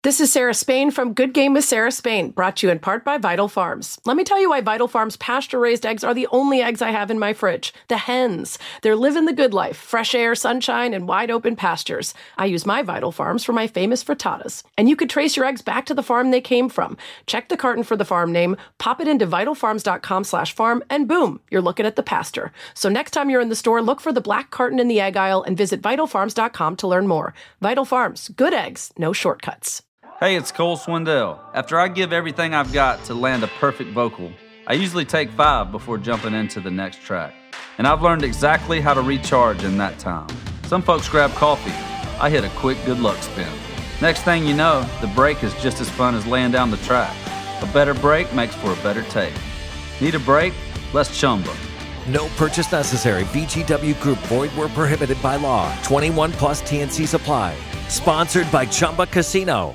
This is Sarah Spain from Good Game with Sarah Spain, brought to you in part by Vital Farms. Let me tell you why Vital Farms pasture-raised eggs are the only eggs I have in my fridge. The hens. They're living the good life. Fresh air, sunshine, and wide open pastures. I use my Vital Farms for my famous frittatas. And you could trace your eggs back to the farm they came from. Check the carton for the farm name, pop it into vitalfarms.com/farm, and boom, you're looking at the pasture. So next time you're in the store, look for the black carton in the egg aisle and visit vitalfarms.com to learn more. Vital Farms. Good eggs. No shortcuts. Hey, it's Cole Swindell. After I give everything I've got to land a perfect vocal, I usually take 5 before jumping into the next track. And I've learned exactly how to recharge in that time. Some folks grab coffee. I hit a quick good luck spin. Next thing you know, the break is just as fun as laying down the track. A better break makes for a better take. Need a break? Let's Chumba. No purchase necessary. VGW Group. Void where prohibited by law. 21 plus TNCs apply. Sponsored by Chumba Casino.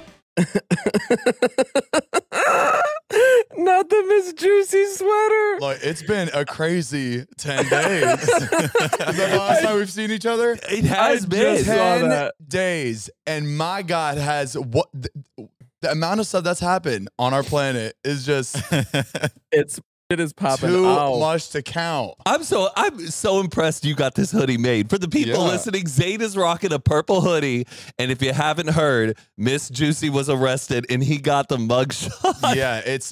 Not the Miss Juicy sweater. Like, it's been a crazy 10 days. Is that the last time we've seen each other? It has been 10 days. And my God, the amount of stuff that's happened on our planet is just it is popping too out. much to count. I'm so impressed you got this hoodie made. For the people listening, Zayd is rocking a purple hoodie. And if you haven't heard, Miss Juicy was arrested and he got the mugshot. Yeah, it's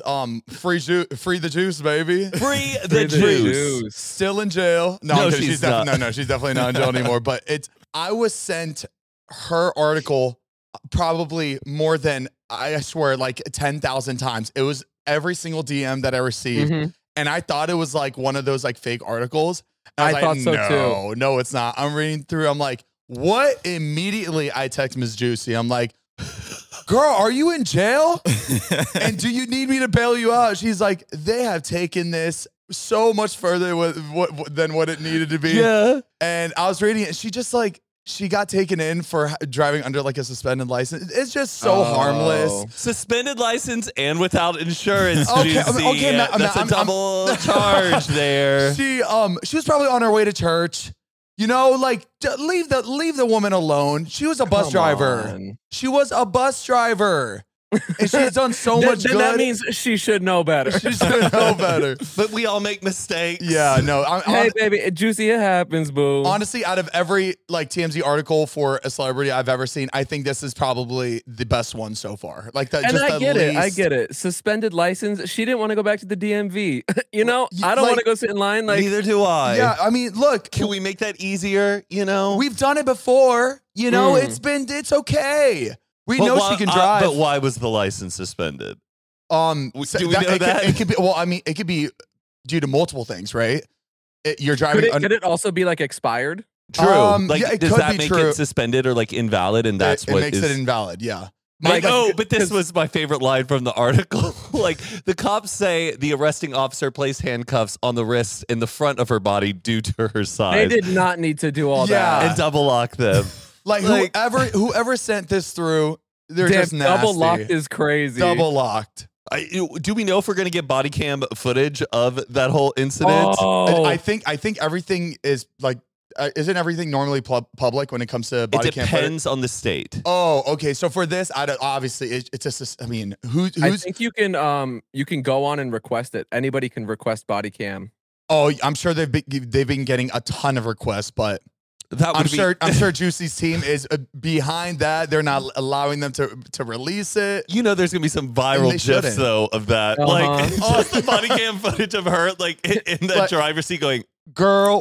free the juice, baby. Free the juice. Still in jail. No, she's definitely not in jail anymore. But I was sent her article probably more than, I swear, like 10,000 times. It was every single DM that I received. Mm-hmm. And I thought it was like one of those like fake articles. I thought so too. No, it's not. I'm reading through. I'm like, what? Immediately I text Ms. Juicy. I'm like, girl, are you in jail? And do you need me to bail you out? She's like, they have taken this so much further than what it needed to be. Yeah. And I was reading it. And she just like, she got taken in for driving under like a suspended license. It's just so harmless. Suspended license and without insurance. Okay, that's a double charge there. She was probably on her way to church. You know, like leave the woman alone. She was a bus driver. She was a bus driver. And she's done so much good. That means she should know better. She should know better. But we all make mistakes. Yeah, no. Hey, baby, Juicy, it happens, boo. Honestly, out of every like TMZ article for a celebrity I've ever seen, I think this is probably the best one so far. Like that. And I get it. Suspended license. She didn't want to go back to the DMV. You know, I don't want to go sit in line. Like, neither do I. Yeah, I mean, look. Can we make that easier? You know, we've done it before. You know, it's okay. We know she can drive. But why was the license suspended? Do we know that? It could be. Well, I mean, it could be due to multiple things, right? You're driving. Could it also be like expired? True. Does that make it suspended or like invalid? And that's what makes it invalid. Yeah. But this was my favorite line from the article. Like the cops say the arresting officer placed handcuffs on the wrists in the front of her body due to her size. They did not need to do all that and double lock them. Like whoever sent this through, they're just nasty. Double locked is crazy. Double locked. Do we know if we're going to get body cam footage of that whole incident? Oh. I think everything is like, isn't everything normally public when it comes to body cam footage? It depends on the state. Oh, okay. So for this, obviously it's just, I mean, who's? I think you can go on and request it. Anybody can request body cam. Oh, I'm sure they've been getting a ton of requests, but. I'm sure Juicy's team is behind that. They're not allowing them to release it. You know, there's gonna be some viral gifs though of that, like the body cam footage of her like in the driver's seat going, "Girl,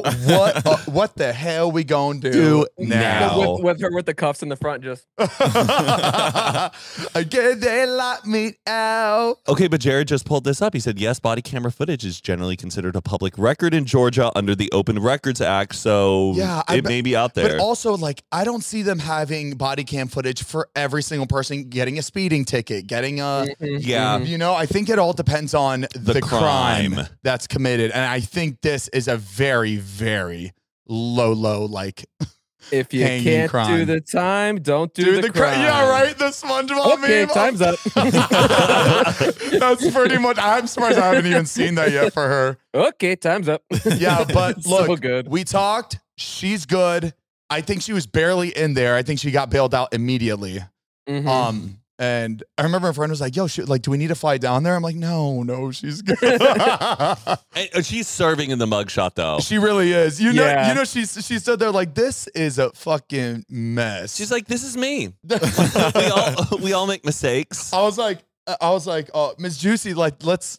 what the hell we gonna do now?" With her with the cuffs in the front, just again they lock me out. Okay, but Jared just pulled this up. He said, yes, body camera footage is generally considered a public record in Georgia under the Open Records Act, so it may be out there. But also, like, I don't see them having body cam footage for every single person getting a speeding ticket, getting a you know, I think it all depends on the crime that's committed, and I think this is a very, very low, like. If you can't do the time, don't do the crime. Yeah, right? The SpongeBob meme. Okay, time's up. That's pretty much, I'm surprised I haven't even seen that yet for her. Okay, time's up. Yeah, but look, so good. We talked. She's good. I think she was barely in there. I think she got bailed out immediately. Mm-hmm. And I remember a friend was like, yo, do we need to fly down there? I'm like, no, she's good. And she's serving in the mugshot though. She really is. You know, she stood there like, this is a fucking mess. She's like, this is me. we all make mistakes. I was like, oh, Miss Juicy, let's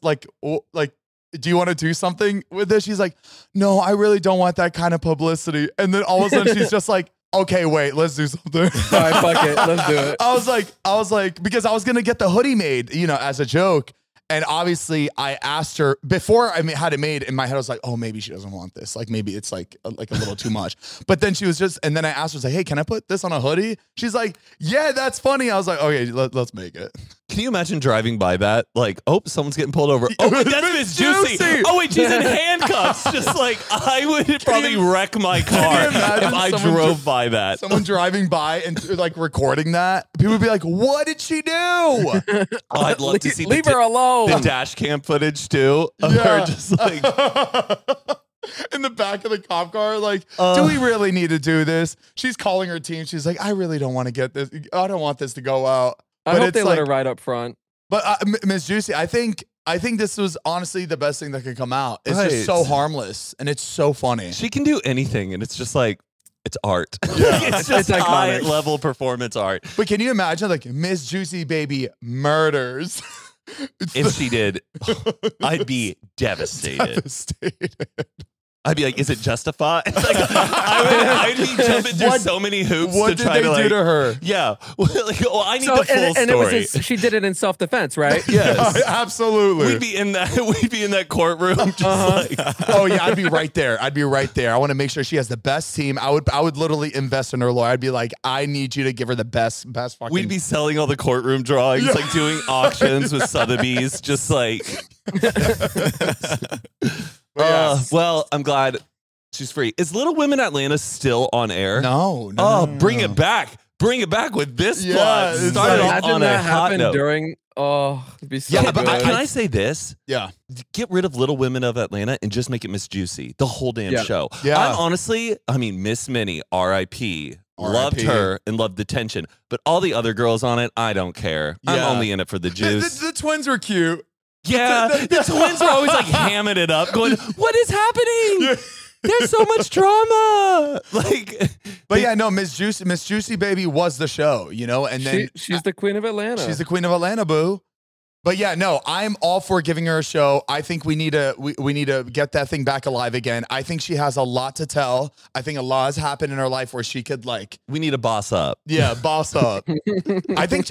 do you want to do something with this? She's like, no, I really don't want that kind of publicity. And then all of a sudden she's just like, okay, wait, let's do something. All right, fuck it. Let's do it. I was like, because I was going to get the hoodie made, as a joke. And obviously I asked her before I had it made in my head. I was like, oh, maybe she doesn't want this. Like, maybe it's like a little too much. But then she was and then I asked her, like, hey, can I put this on a hoodie? She's like, yeah, that's funny. I was like, okay, let's make it. Can you imagine driving by that? Like, oh, someone's getting pulled over. Oh, wait, that's Miss Juicy. Oh, wait, she's in handcuffs. Just like, I would probably wreck my car if I drove by that. Someone driving by and like recording that. People would be like, what did she do? Oh, I'd love to see leave her alone. The dash cam footage too. Of her just like in the back of the cop car, like, do we really need to do this? She's calling her team. She's like, I really don't want to get this. I don't want this to go out. I hope they let her ride up front. But Miss Juicy, I think this was honestly the best thing that could come out. It's just so harmless and it's so funny. She can do anything, and it's just like it's art. Yeah. It's just high level performance art. But can you imagine like Miss Juicy Baby murders? If she did, I'd be devastated. I'd be like, is it justified? Like, I'd be jumping through so many hoops to try to do to her? Yeah. Like, I need the full story. She did it in self-defense, right? Yes. Absolutely. We'd be in that courtroom. Just like, oh yeah, I'd be right there. I want to make sure she has the best team. I would literally invest in her lawyer. I'd be like, I need you to give her the best fucking. We'd be selling all the courtroom drawings, like doing auctions with Sotheby's, just like. Well, I'm glad she's free. Is Little Women Atlanta still on air? No. Bring it back. Bring it back with this plot. Start imagine on that a hot happened note. during. Oh, it'd be so good. But can I say this? Yeah. Get rid of Little Women of Atlanta and just make it Miss Juicy, the whole damn show. Yeah. I'm honestly, Miss Minnie, R.I.P. Loved her and loved the tension. But all the other girls on it, I don't care. I'm only in it for the juice. The twins were cute. Yeah, the twins are always like hamming it up, going, "What is happening? There's so much drama." But yeah, no, Miss Juicy Baby was the show, and then she's the queen of Atlanta. She's the queen of Atlanta, boo. But yeah, no, I'm all for giving her a show. I think we need to get that thing back alive again. I think she has a lot to tell. I think a lot has happened in her life where she could we need to boss up. Yeah, boss up. I think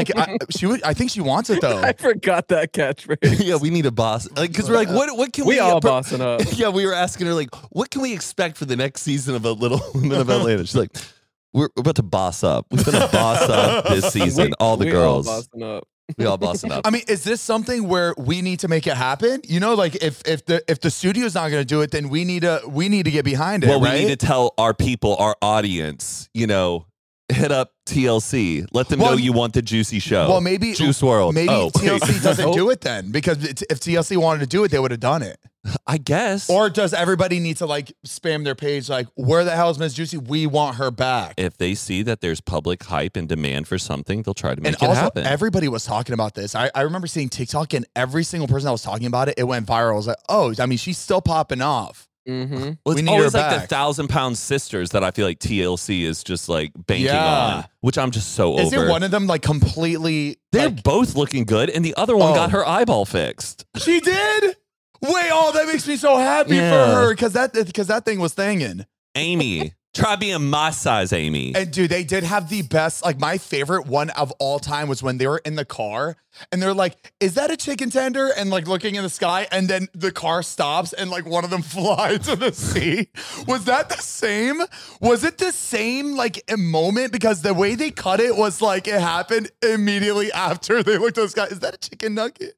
she wants it though. I forgot that catchphrase. Yeah, we need a boss. Because we're like, what can we all bossing up? Yeah, we were asking her what can we expect for the next season of A Little Women of Atlanta? She's like, we're about to boss up. We're going to boss up this season. All the girls. All bossing up. We all bossing up. Is this something where we need to make it happen? If the studio's not going to do it, then we need to get behind it. Well, right? We need to tell our people, our audience, hit up TLC. Let them know you want the Juicy show. Well, maybe Juice WRLD. Maybe TLC doesn't do it then, because if TLC wanted to do it, they would have done it. I guess. Or does everybody need to spam their page where the hell is Miss Juicy? We want her back. If they see that there's public hype and demand for something, they'll try to make it happen. Everybody was talking about this. I remember seeing TikTok, and every single person that was talking about it, it went viral. I was like, oh, she's still popping off. Mm-hmm. Well, it's always like the 1,000-pound sisters that I feel like TLC is just banking on, which I'm just so over. Is it one of them completely? They're both looking good, and the other one got her eyeball fixed. She did? Wait, that makes me so happy for her because that thing was thinging. Amy. Try being my size, Amy. And dude, they did have the best, my favorite one of all time was when they were in the car and they're like, is that a chicken tender? And looking in the sky, and then the car stops and one of them flies to the sea. Was that the same? Was it the same a moment? Because the way they cut it was it happened immediately after they looked at the sky. Is that a chicken nugget?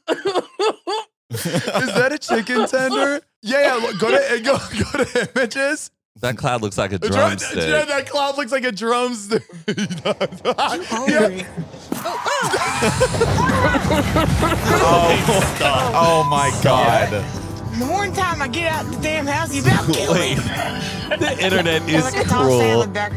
Is that a chicken tender? Yeah, go to images. That cloud looks like a drumstick. Yeah, that cloud looks like a drumstick. Oh my God. In the morning time, I get out the damn house, he's out killing me. The internet is like a cruel. salad backer.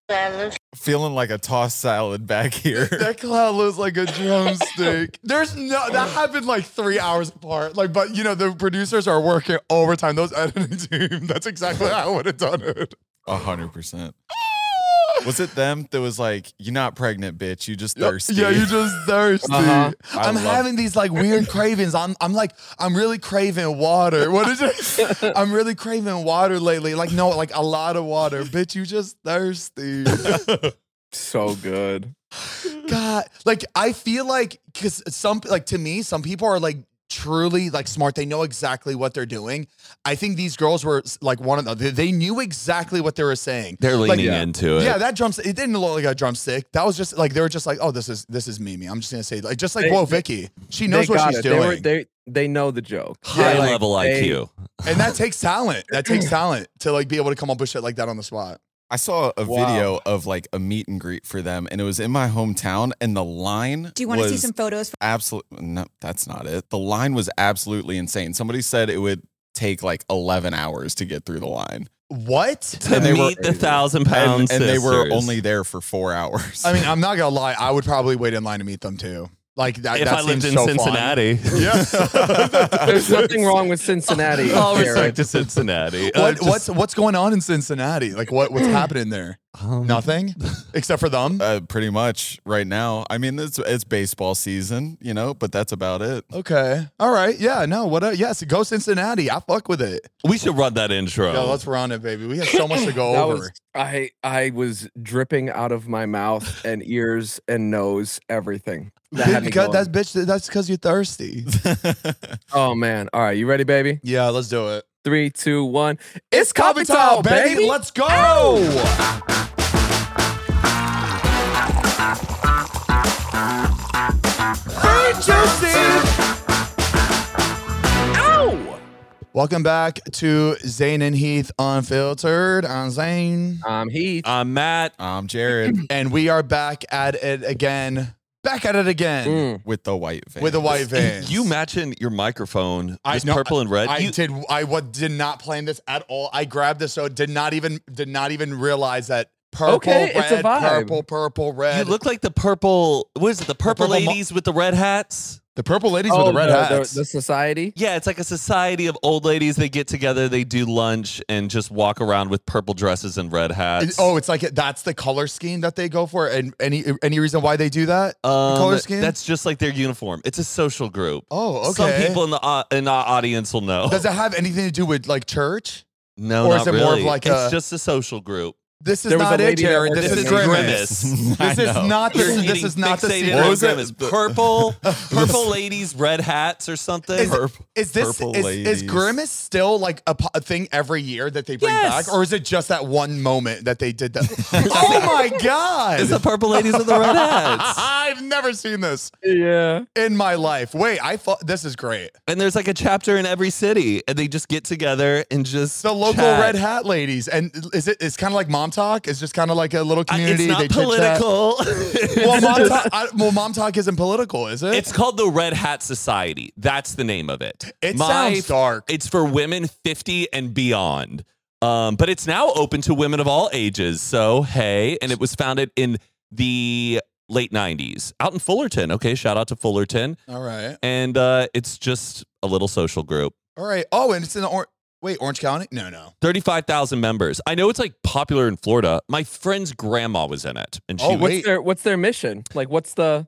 Feeling like a tossed salad back here. That cloud looks like a drumstick. That happened like 3 hours apart. Like, but you know, the producers are working overtime. Those editing team, that's exactly how I would have done it. 100%. Was it them that was like, "You're not pregnant, bitch. You just thirsty." Yeah, you just thirsty. I'm having these like weird cravings. I'm really craving water. What is it? I'm really craving water lately. Like, no, like a lot of water. Bitch, you just thirsty. So good. God, like I feel like because to me, some people are like truly like smart. They know exactly what they're doing. I think these girls were like one of them. They knew exactly what they were saying. They're leaning into it. Yeah, that drumstick. It didn't look like a drumstick. That was just like they were just like, oh, this is Mimi. I'm just gonna say like just like whoa, Vicky. She knows what she's doing. They know the joke. High level IQ. And that takes talent. That takes talent to like be able to come up with shit like that on the spot. I saw a video of like a meet and greet for them, and it was in my hometown, and the line. Do you want to see some photos? Absolutely. No, that's not it. The line was absolutely insane. Somebody said it would take like 11 hours to get through the line. What? To meet the 1,000-pound and they were sisters. only there for 4 hours. I mean, I'm not gonna lie. I would probably wait in line to meet them too. Like that. If that I lived in so Cincinnati. Yeah. There's nothing wrong with Cincinnati. All Jared. respect to Cincinnati. What's going on in Cincinnati? Like what's happening there? Nothing except for them. Pretty much right now. I mean, it's baseball season, you know, but that's about it. Okay. All right. Yeah. No. Yes. Go Cincinnati. I fuck with it. We should run that intro. Yo, let's run it, baby. We have so much to go over. I was dripping out of my mouth and ears and nose, everything. That's because you're thirsty. Oh man. All right. You ready, baby? Yeah. Let's do it. 3, 2, 1. It's coffee time, baby. Let's go. Hey, Juicy. Ow. Welcome back to Zane and Heath Unfiltered. I'm Zane. I'm Heath. I'm Matt. I'm Jared. And we are back at it again. With the white van. With the white vans. You matching your microphone. It's purple and red. I did not plan this at all. I grabbed this, so did not even realize that purple, red, it's a vibe. purple, red. You look like the purple. What is it? The purple ladies with the red hats. The purple ladies with the red hats. The society? Yeah, it's like a society of old ladies. They get together, they do lunch, and just walk around with purple dresses and red hats. It's like that's the color scheme that they go for. And any reason why they do that? The color scheme? That's just like their uniform. It's a social group. Oh, okay. Some people in the audience will know. Does it have anything to do with like church? No, or not is it really. more of like it's just a social group. This is not it, Jared. This is Grimace. This is not the Grimace. Purple ladies, red hats or something. Is Grimace still like a thing every year that they bring back? Or is it just that one moment that they did that? Oh my God. It's the purple ladies with the red hats. I've never seen this in my life. Wait, I thought this is great. And there's like a chapter in every city and they just get together and just the local red hat ladies. And it's kind of like Mom Talk. It's just kind of like a little community. It's not political. Well, Mom Talk isn't political, is it? It's called the Red Hat Society. That's the name of it. It sounds dark. It's for women 50 and beyond. But it's now open to women of all ages. So, hey, and it was founded in the late 90s out in Fullerton. Okay, shout out to Fullerton. All right. And it's just a little social group. All right. Oh, and it's in the Orange County? No. 35,000 members. I know it's like popular in Florida. My friend's grandma was in it. And she what's their mission? Like what's the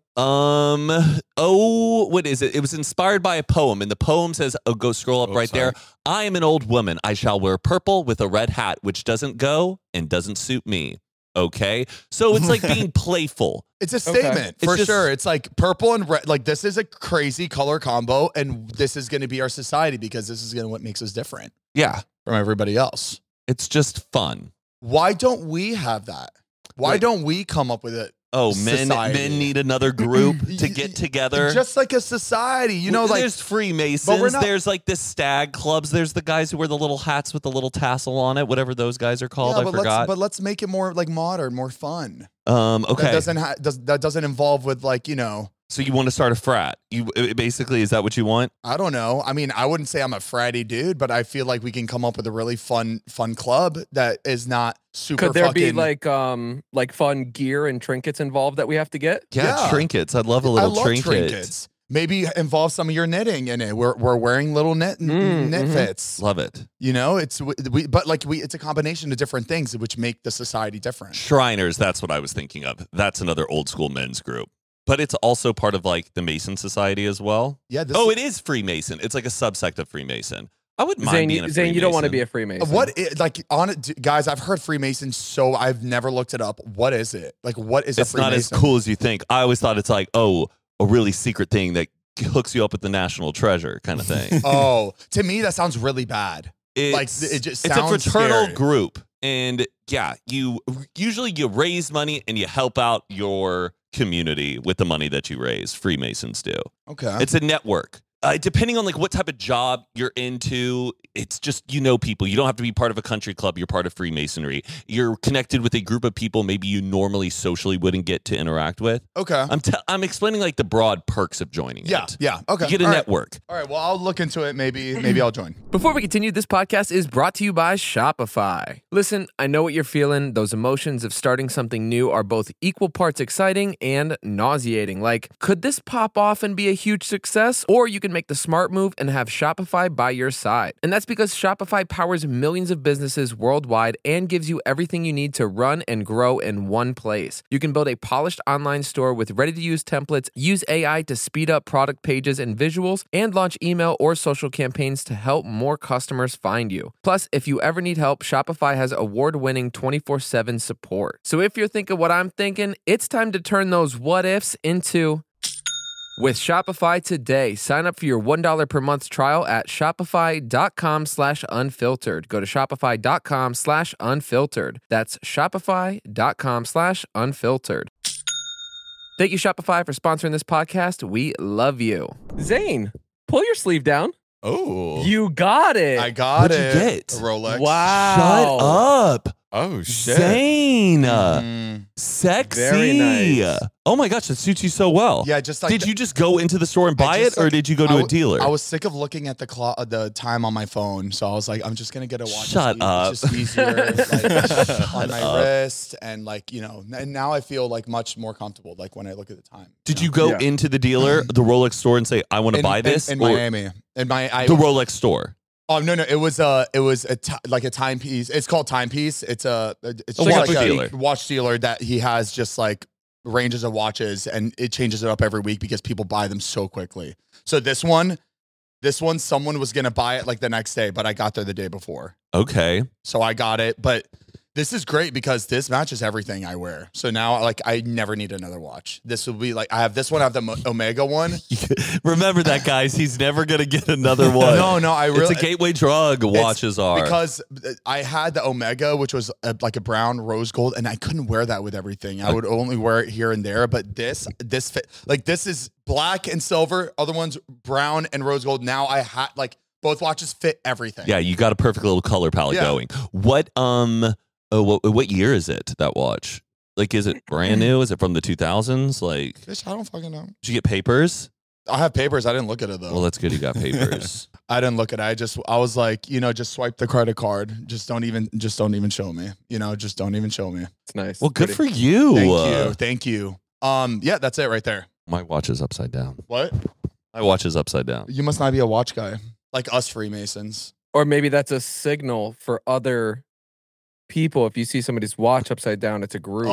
what is it? It was inspired by a poem, and the poem says, go scroll up there. I am an old woman. I shall wear purple with a red hat, which doesn't go and doesn't suit me. Okay. So it's like being playful. It's a statement for sure. It's like purple and red. Like this is a crazy color combo, and this is going to be our society because this is going to what makes us different. Yeah. From everybody else. It's just fun. Why don't we have that? Why don't we come up with it? Oh, men need another group to get together. Just like a society, you know, like there's Freemasons, there's like the stag clubs, there's the guys who wear the little hats with the little tassel on it, whatever those guys are called. I forgot. But let's make it more like modern, more fun. Okay. That doesn't involve with like, you know, So you want to start a frat? Basically, is that what you want? I don't know. I mean, I wouldn't say I'm a fratty dude, but I feel like we can come up with a really fun club that is not super. Could there be like fun gear and trinkets involved that we have to get? Yeah. Trinkets. I'd love a little trinket. Maybe involve some of your knitting in it. We're wearing little knit fits. Love it. You know, it's a combination of different things which make the society different. Shriners, that's what I was thinking of. That's another old school men's group. But it's also part of like the Mason Society as well. Yeah. It is Freemason. It's like a subsect of Freemason. I wouldn't mind being a Freemason. Zane, you don't want to be a Freemason. Guys, I've heard Freemason, so I've never looked it up. What is it? Like, what is It's a Freemason? not as cool as you think. I always thought it's like, a really secret thing that hooks you up with the national treasure kind of thing. To me, that sounds really bad. It's a fraternal scary. group. And yeah, you raise money and you help out your community with the money that you raise. Freemasons do. Okay. It's a network. Depending on like what type of job you're into, it's just, people. You don't have to be part of a country club. You're part of Freemasonry. You're connected with a group of people maybe you normally socially wouldn't get to interact with. Okay. I'm explaining like the broad perks of joining it. Yeah. Okay. You get a network. All right. Well, I'll look into it. Maybe I'll join. Before we continue, this podcast is brought to you by Shopify. Listen, I know what you're feeling. Those emotions of starting something new are both equal parts exciting and nauseating. Like, could this pop off and be a huge success? Or you can make the smart move and have Shopify by your side. And that's because Shopify powers millions of businesses worldwide and gives you everything you need to run and grow in one place. You can build a polished online store with ready-to-use templates, use AI to speed up product pages and visuals, and launch email or social campaigns to help more customers find you. Plus, if you ever need help, Shopify has award-winning 24/7 support. So if you're thinking what I'm thinking, it's time to turn those what-ifs into... With Shopify today, sign up for your $1 per month trial at shopify.com/unfiltered. Go to shopify.com/unfiltered. That's shopify.com/unfiltered. Thank you, Shopify, for sponsoring this podcast. We love you. Zane, pull your sleeve down. Oh. You got it. I got What'd it. you get? A Rolex. Wow. Shut up. Oh, shit. Zane. Sexy. Very nice. Oh my gosh, that suits you so well. Yeah, just like did you just go into the store and buy it, or did you go to a dealer? I was sick of looking at the time on my phone, so I was like, I'm just gonna get a watch. Shut up. It's just easier on my wrist, and and now I feel like much more comfortable. Like when I look at the time. Did you go into the dealer, the Rolex store, and say, I want to buy this? In Miami. The Rolex store. Oh no! It was a timepiece. It's called Timepiece. It's a watch dealer. Watch dealer that he has just like ranges of watches, and it changes it up every week because people buy them so quickly. So this one, someone was gonna buy it like the next day, but I got there the day before. Okay. So I got it, but this is great because this matches everything I wear. So now, I never need another watch. This will be I have this one. I have the Omega one. Remember that, guys. He's never gonna get another one. No. It's a gateway drug. Watches are because I had the Omega, which was a brown rose gold, and I couldn't wear that with everything. I would only wear it here and there. But this fit this is black and silver. Other one's brown and rose gold. Now I had both watches fit everything. Yeah, you got a perfect little color palette going. What what year is it, that watch? Like, is it brand new? Is it from the 2000s? Like, I don't fucking know. Did you get papers? I have papers. I didn't look at it though. Well, that's good. You got papers. I didn't look at it. I was like, just swipe the credit card. Just don't even show me. Just don't even show me. It's nice. Well, good for you. Thank you. Yeah, that's it right there. My watch is upside down. What? My watch is upside down. You must not be a watch guy like us Freemasons. Or maybe that's a signal for other people. If you see somebody's watch upside down, it's a group.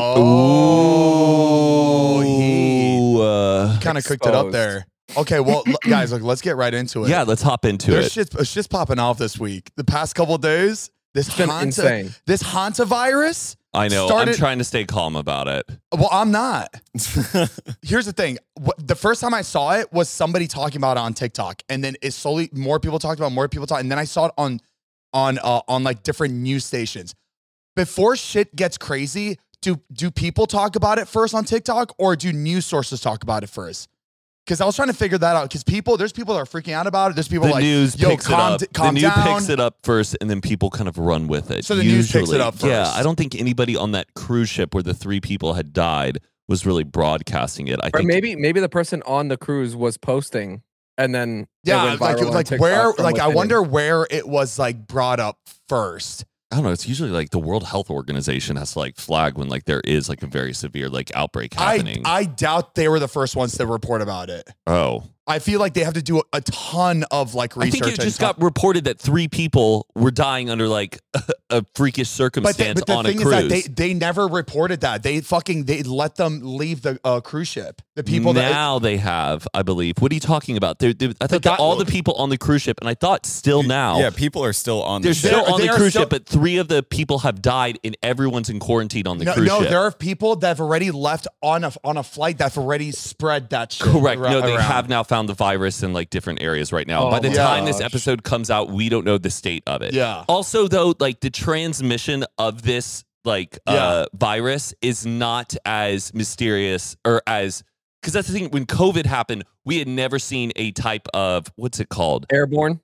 Oh, he kind of cooked it up there. Okay, well, guys, let's get right into it. Yeah, let's hop into it. It's just popping off this week. The past couple of days, this insane. This Hanta virus. I know. I'm trying to stay calm about it. Well, I'm not. Here's the thing. The first time I saw it was somebody talking about it on TikTok, and then it slowly more people talked about, and then I saw it on like different news stations. Before shit gets crazy, do people talk about it first on TikTok, or do news sources talk about it first? Because I was trying to figure that out. Because there's people that are freaking out about it. There's people news picks calm the down. news picks it up first, and then people kind of run with it. So the news picks it up first. Yeah, I don't think anybody on that cruise ship where the 3 people had died was really broadcasting it. I Or think maybe the person on the cruise was posting, and then it went viral on like TikTok where, from like I within. wonder where it was like brought up first. I don't know. It's usually like the World Health Organization has to like flag when like there is like a very severe like outbreak happening. I doubt they were the first ones to report about it. Oh. I feel like they have to do a ton of like I research. think it just got reported that 3 people were dying under like a freakish circumstance but the on a thing cruise. is that they never reported that. They let them leave the cruise ship. The people now they have, I believe. What are you talking about? I thought that all the people on the cruise ship, and I thought still now. Yeah, people are still on They're the ship. still on the are cruise still- ship, but 3 of the people have died, and everyone's in quarantine on the cruise no, ship. there are people that have already left on a flight that have already spread that shit. Correct. No, they around. have now found the virus in like different areas right now. Oh By the my time this gosh. episode comes out, we don't know the state of it. Yeah. Also, though, like the transmission of this like virus is not as mysterious or as because that's the thing. When COVID happened, we had never seen a type of what's it called? Airborne.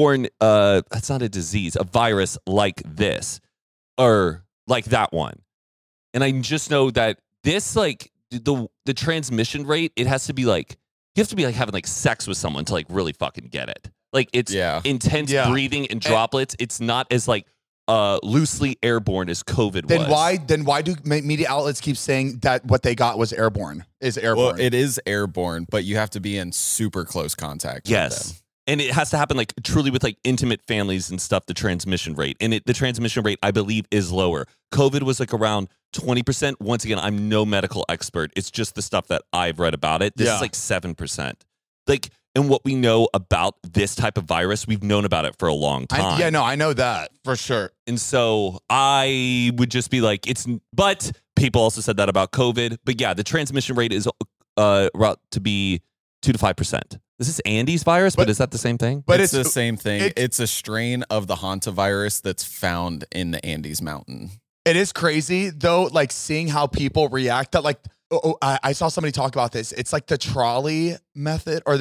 That's not a disease, a virus like this or like that one. And I just know that this like the transmission rate, it has to be like you have to be like having like sex with someone to like really fucking get it. Like it's intense breathing and droplets. It's not as like loosely airborne as COVID was. Then why do media outlets keep saying that what they got was airborne? Is airborne? Well, it is airborne, but you have to be in super close contact. with Yes. them. And it has to happen like truly with like intimate families and stuff, the transmission rate. And the transmission rate, I believe, is lower. COVID was like around 20%. Once again, I'm no medical expert. It's just the stuff that I've read about it. This is like 7%. Like, and what we know about this type of virus, we've known about it for a long time. I know that for sure. And so I would just be like, but people also said that about COVID. But yeah, the transmission rate is about to be 2 to 5%. This is Andes virus, but is that the same thing? But it's the same thing. It's a strain of the hantavirus that's found in the Andes mountain. It is crazy though, like seeing how people react. That like, I saw somebody talk about this. It's like the trolley method or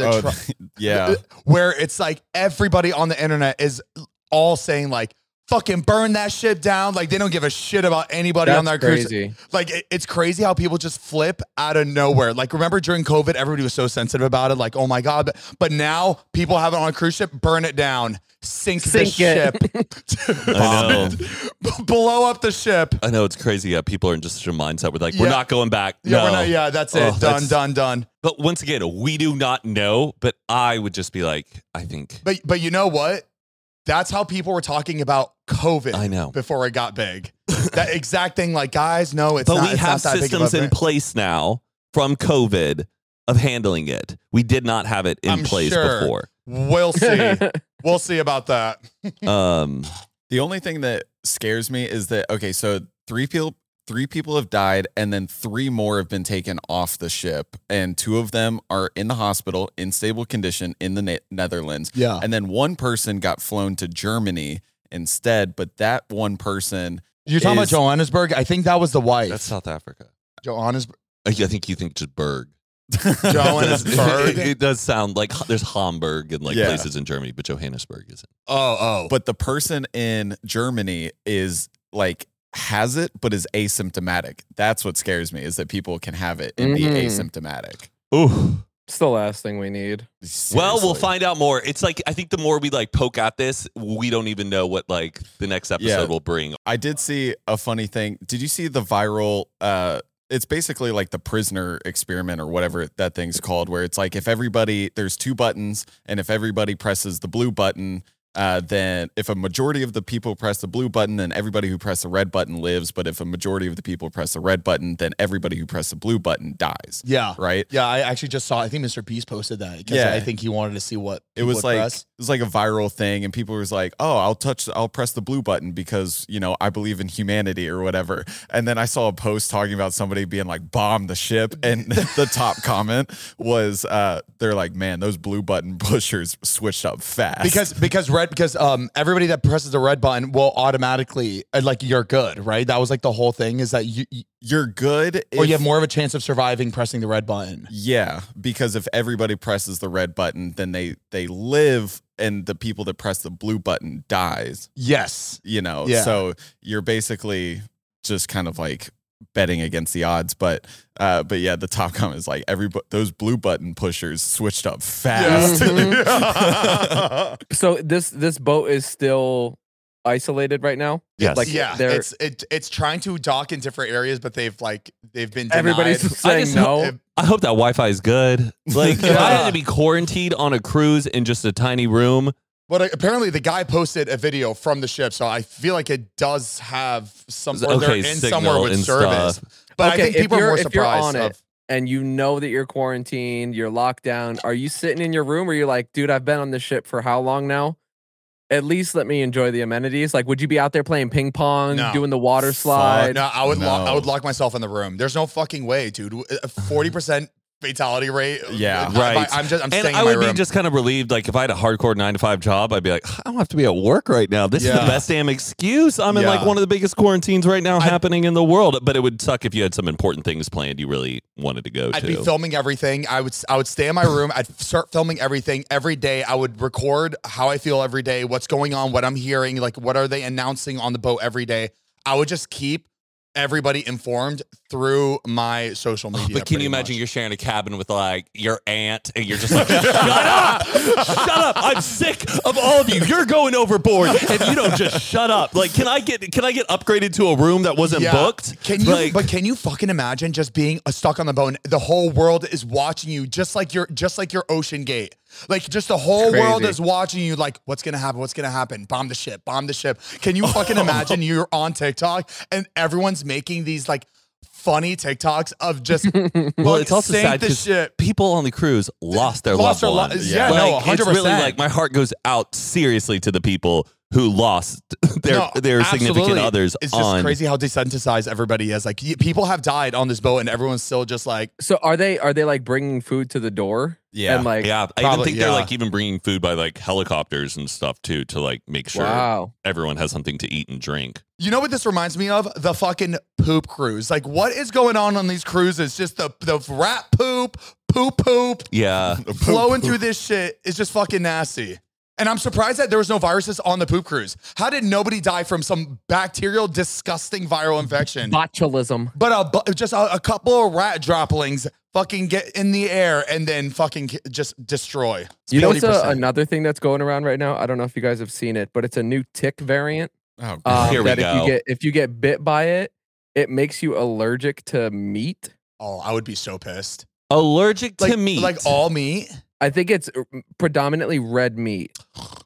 where it's like everybody on the internet is all saying like, fucking burn that shit down. Like they don't give a shit about anybody on their cruise. Like it's crazy how people just flip out of nowhere. Like remember during COVID, everybody was so sensitive about it. Like, oh my God. But now people have it on a cruise ship, burn it down, sink the ship. I know. Blow up the ship. I know it's crazy. Yeah, people are in just such a mindset. We're like, we're not going back. Yeah, no. we're not, yeah, that's it. Done. But once again, we do not know. But I would just be like, I think. But you know what? That's how people were talking about COVID. I know. Before it got big. That exact thing, like, guys, no, it's but not. But we have that systems in place now from COVID of handling it. We did not have it in place before. We'll see. We'll see about that. The only thing that scares me is that, okay, so three people have died, and then 3 more have been taken off the ship, and 2 of them are in the hospital in stable condition in the Netherlands. Yeah. And then 1 person got flown to Germany instead, but that 1 person. You're talking about Johannesburg? I think that was the wife. That's South Africa. Johannesburg. I think you think just Berg. Johannesburg. It does sound like there's Hamburg and like places in Germany, but Johannesburg isn't. Oh. But the person in Germany is like has it, but is asymptomatic. That's what scares me, is that people can have it and be asymptomatic. Ooh. It's the last thing we need. Seriously. Well, we'll find out more. It's like, I think the more we like poke at this, we don't even know what like the next episode will bring. I did see a funny thing. Did you see the viral, it's basically like the prisoner experiment or whatever that thing's called, where it's like there's 2 buttons, and if everybody presses the blue button, then if a majority of the people press the blue button, then everybody who pressed the red button lives. But if a majority of the people press the red button, then everybody who pressed the blue button dies. Yeah. Right? Yeah, I actually just saw, I think Mr. Beast posted that. Because I think he wanted to see what it was like. press. It was like a viral thing, and people was like, oh, I'll press the blue button because, I believe in humanity or whatever. And then I saw a post talking about somebody being like, bomb the ship. And the top comment was, they're like, man, those blue button pushers switched up fast. Because everybody that presses the red button will automatically, like, you're good, right? That was like the whole thing, is that you're good, or you have more of a chance of surviving pressing the red button. Yeah, because if everybody presses the red button, then they live, and the people that press the blue button dies. Yes. So you're basically just kind of like betting against the odds, but yeah, the top comment is like those blue button pushers switched up fast. So this boat is still isolated right now. Yes. Like it's trying to dock in different areas, but they've been denied. Everybody's saying no. I hope that Wi-Fi is good. Like, if I had to be quarantined on a cruise in just a tiny room. But apparently the guy posted a video from the ship, so I feel like it does have some. Or they're in somewhere with service. Stuff. But I think people are more if you're surprised. on it and you know that you're quarantined, you're locked down, are you sitting in your room or you're like, dude, I've been on this ship for how long now? At least let me enjoy the amenities. Like, would you be out there playing ping pong, doing the water slide? No, I would lock myself in the room. There's no fucking way, dude. 40% fatality rate. Yeah, right. I'm staying in my room. I would be just kind of relieved. Like, if I had a hardcore 9-to-5 job, I'd be like, I don't have to be at work right now. This is the best damn excuse. I'm in like one of the biggest quarantines right now happening in the world. But it would suck if you had some important things planned you really wanted to go to. I'd be filming everything. I would stay in my room. I'd start filming everything every day. I would record how I feel every day, what's going on, what I'm hearing, like what are they announcing on the boat every day. I would just keep everybody informed through my social media. But can you imagine you're sharing a cabin with like your aunt and you're just like, shut up! Shut up! I'm sick of all of you. You're going overboard if you don't just shut up. Like, can I get upgraded to a room that wasn't booked? Can you can you fucking imagine just being stuck on the boat and the whole world is watching you just like your Ocean Gate? Like, just the whole world is watching you like, what's going to happen? What's going to happen? Bomb the ship. Can you fucking imagine you're on TikTok and everyone's making these like funny TikToks of just well, it's also sad because people on the cruise lost their loved ones. Yeah, like, no, 100%. It's really like my heart goes out seriously to the people who lost their significant others. It's just crazy how desensitized everybody is. Like, people have died on this boat and everyone's still just like. So are they like bringing food to the door? Yeah. And like, I even think they're like even bringing food by like helicopters and stuff too, to like make sure everyone has something to eat and drink. You know what this reminds me of? The fucking poop cruise. Like, what is going on these cruises? Just the rat poop. Yeah. Flowing through this shit is just fucking nasty. And I'm surprised that there was no viruses on the poop cruise. How did nobody die from some bacterial, disgusting viral infection? Botulism. But just a couple of rat droplings fucking get in the air and then fucking just destroy. It's you know what's another thing that's going around right now? I don't know if you guys have seen it, but it's a new tick variant. Oh, here we go. If you get bit by it, it makes you allergic to meat. Oh, I would be so pissed. Allergic to meat? Like all meat? I think it's predominantly red meat.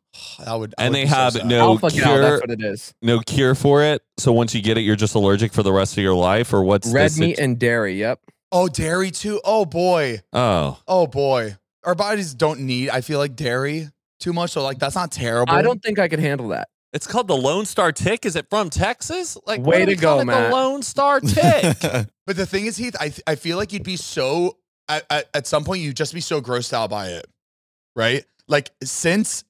They have no cure. That's what it is. No cure for it. So once you get it, you're just allergic for the rest of your life, or what's red meat and dairy? Yep. Oh, dairy too. Oh boy. Oh boy. Our bodies don't need. I feel like dairy too much. So like that's not terrible. I don't think I could handle that. It's called the Lone Star Tick. Is it from Texas? Like, way to go, man. The Lone Star Tick. But the thing is, Heath, I feel like you'd be so. At some point, you'd just be so grossed out by it, right? Like since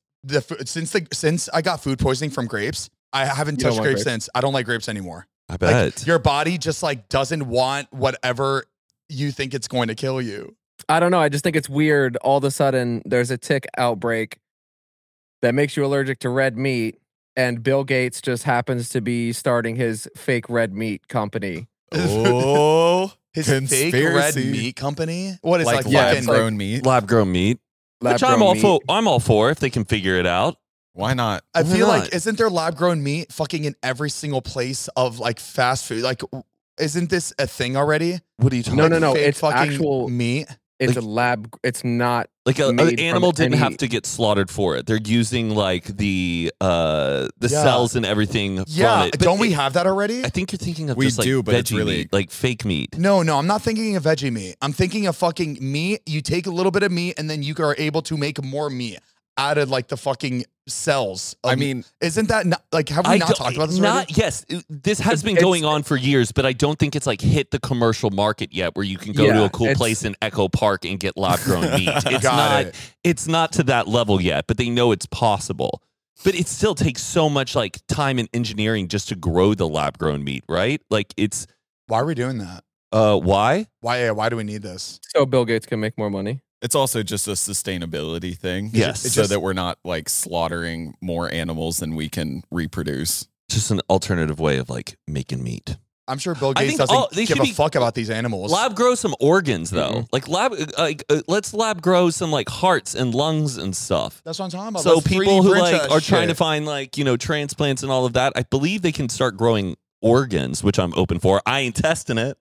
I got food poisoning from grapes, I haven't touched grapes since. I don't like grapes anymore. I bet like, your body just like doesn't want whatever you think it's going to kill you. I don't know. I just think it's weird. All of a sudden, there's a tick outbreak that makes you allergic to red meat, and Bill Gates just happens to be starting his fake red meat company. Oh. His fake red meat company? What is like lab-grown meat? Lab-grown meat. Which I'm all for if they can figure it out. Why not? I feel like, isn't there lab-grown meat fucking in every single place of like fast food? Like, isn't this a thing already? What are you talking about? No. Fake It's fucking actual meat. It's a lab. It's not like an animal didn't have to get slaughtered for it. They're using like the cells and everything from it. But don't we have that already? I think you're thinking of we just like do, but veggie it's really meat, like fake meat. No, I'm not thinking of veggie meat. I'm thinking of fucking meat. You take a little bit of meat and then you are able to make more meat out of like the fucking cells. I mean, isn't that not, like, have we not talked about this already? Yes, this has been going on for years, but I don't think it's like hit the commercial market yet where you can go to a cool place in Echo Park and get lab-grown meat. It's not to that level yet, but they know it's possible. But it still takes so much like time and engineering just to grow the lab-grown meat, right? Like it's... Why are we doing that? Why? Why do we need this? So Bill Gates can make more money. It's also just a sustainability thing. Yes. So that we're not like slaughtering more animals than we can reproduce. Just an alternative way of like making meat. I'm sure Bill I Gates think doesn't they give should a fuck about these animals. Lab grow some organs though. Like let's lab grow some like hearts and lungs and stuff. That's what I'm talking about. So Let's people 3D who print like that are trying to shit. find like, transplants and all of that, I believe they can start growing organs, which I'm open for. I ain't testing it.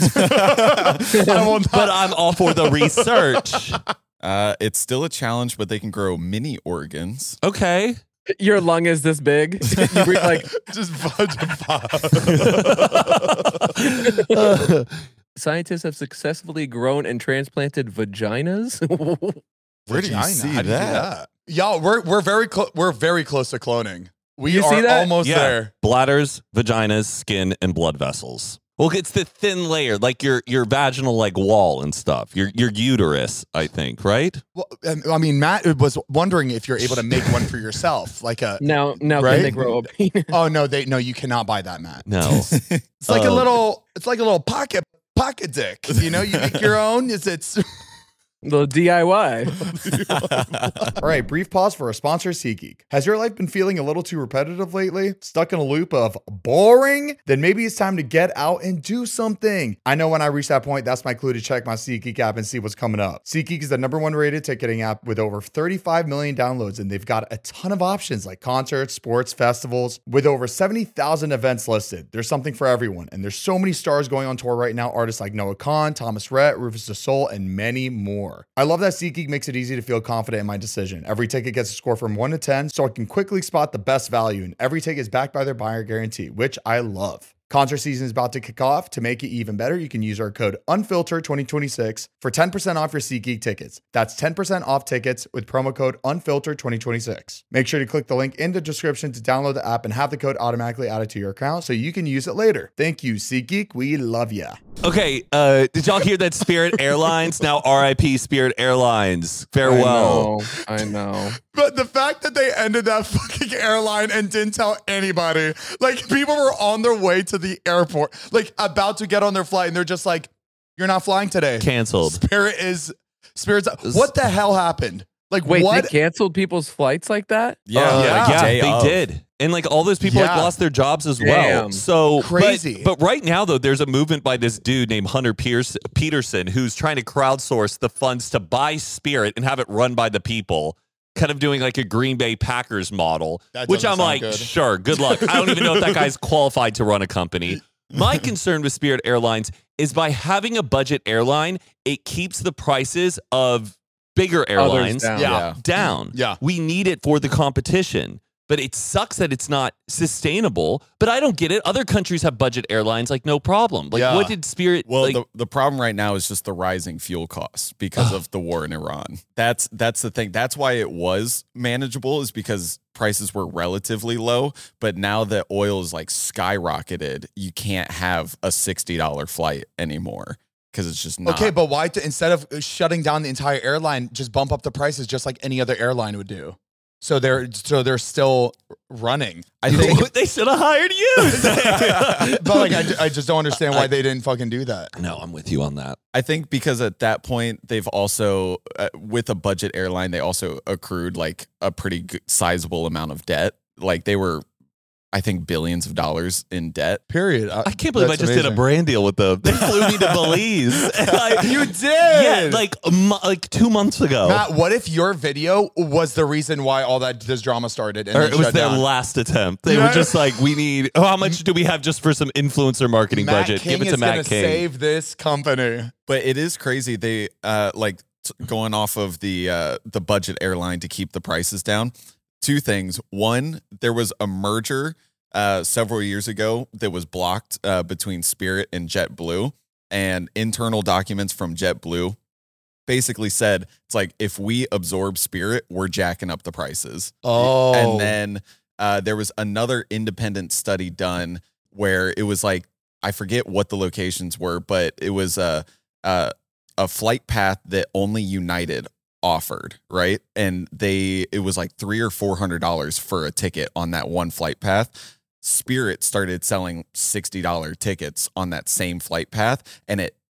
I will not. But I'm all for the research. It's still a challenge, but they can grow mini organs. Okay. Your lung is this big. You breathe like Just bunch of scientists have successfully grown and transplanted vaginas. Where do you see How do you do that? Y'all, we're very we're very close to cloning. We You are see that? almost there. Bladders, vaginas, skin, and blood vessels. Well, it's the thin layer, like your vaginal like wall and stuff. Your uterus, I think, right? Well, I mean, Matt was wondering if you're able to make one for yourself, like a. now Right? can they grow a penis? Oh no, you cannot buy that, Matt. No. It's like a little. It's like a little pocket dick. You make your own. It's. Little DIY. All right, brief pause for our sponsor, SeatGeek. Has your life been feeling a little too repetitive lately? Stuck in a loop of boring? Then maybe it's time to get out and do something. I know when I reach that point, that's my clue to check my SeatGeek app and see what's coming up. SeatGeek is the #1 rated ticketing app with over 35 million downloads, and they've got a ton of options like concerts, sports, festivals. With over 70,000 events listed, there's something for everyone. And there's so many stars going on tour right now, artists like Noah Kahan, Thomas Rhett, Rufus Du Sol, and many more. I love that SeatGeek makes it easy to feel confident in my decision. Every ticket gets a score from 1 to 10, so I can quickly spot the best value, and every ticket is backed by their buyer guarantee, which I love. Concert season is about to kick off. To make it even better, you can use our code UNFILTER2026 for 10% off your SeatGeek tickets. That's 10% off tickets with promo code UNFILTER2026. Make sure to click the link in the description to download the app and have the code automatically added to your account so you can use it later. Thank you, SeatGeek. We love ya. Okay, did y'all hear that Spirit Airlines, now RIP Spirit Airlines? Farewell. I know. But the fact that they ended that fucking airline and didn't tell anybody, like people were on their way to the airport, like about to get on their flight, and they're just like, "You're not flying today. Canceled. Spirit's. What the hell happened? Like Wait, what? they canceled people's flights like that? Yeah, day they of. did. And like all those people like Yeah. lost their jobs as well. Damn. So Crazy. But right now though, there's a movement by this dude named Hunter Peterson who's trying to crowdsource the funds to buy Spirit and have it run by the people. Kind of doing like a Green Bay Packers model, That which doesn't I'm sound like, good. sure, good luck. I don't even know if that guy's qualified to run a company. My concern with Spirit Airlines is by having a budget airline, it keeps the prices of bigger airlines down. Yeah. down. Yeah. We need it for the competition. But it sucks that it's not sustainable. But I don't get it. Other countries have budget airlines, like no problem. Like Yeah. what did Spirit Well, like, the problem right now is just the rising fuel costs because of the war in Iran. That's the thing. That's why it was manageable, is because prices were relatively low. But now that oil is like skyrocketed, you can't have a $60 flight anymore because it's just not. Okay, but why instead of shutting down the entire airline, just bump up the prices just like any other airline would do? So they're still running. I think they should have hired you. But like I just don't understand why they didn't fucking do that. No, I'm with you on that. I think because at that point they've also with a budget airline they also accrued like a pretty sizable amount of debt. Like they were, I think, billions of dollars in debt. Period. I can't believe I That's just did a amazing. brand deal with them. They flew me to Belize. Like, You did. yeah, like 2 months ago. Matt, what if your video was the reason why all this drama started? And Or then it was shut their down? last attempt. They Yeah. were just like, we need, how much do we have just for some influencer marketing Matt budget? King Give it to is Matt gonna King. save this company. But it is crazy. They going off of the budget airline to keep the prices down. Two things. One, there was a merger several years ago that was blocked between Spirit and JetBlue, and internal documents from JetBlue basically said it's like, if we absorb Spirit, we're jacking up the prices. Oh. And then there was another independent study done where it was like, I forget what the locations were, but it was a flight path that only United offered, right? And it was like $300 or $400 for a ticket on that one flight path. Spirit started selling $60 tickets on that same flight path, and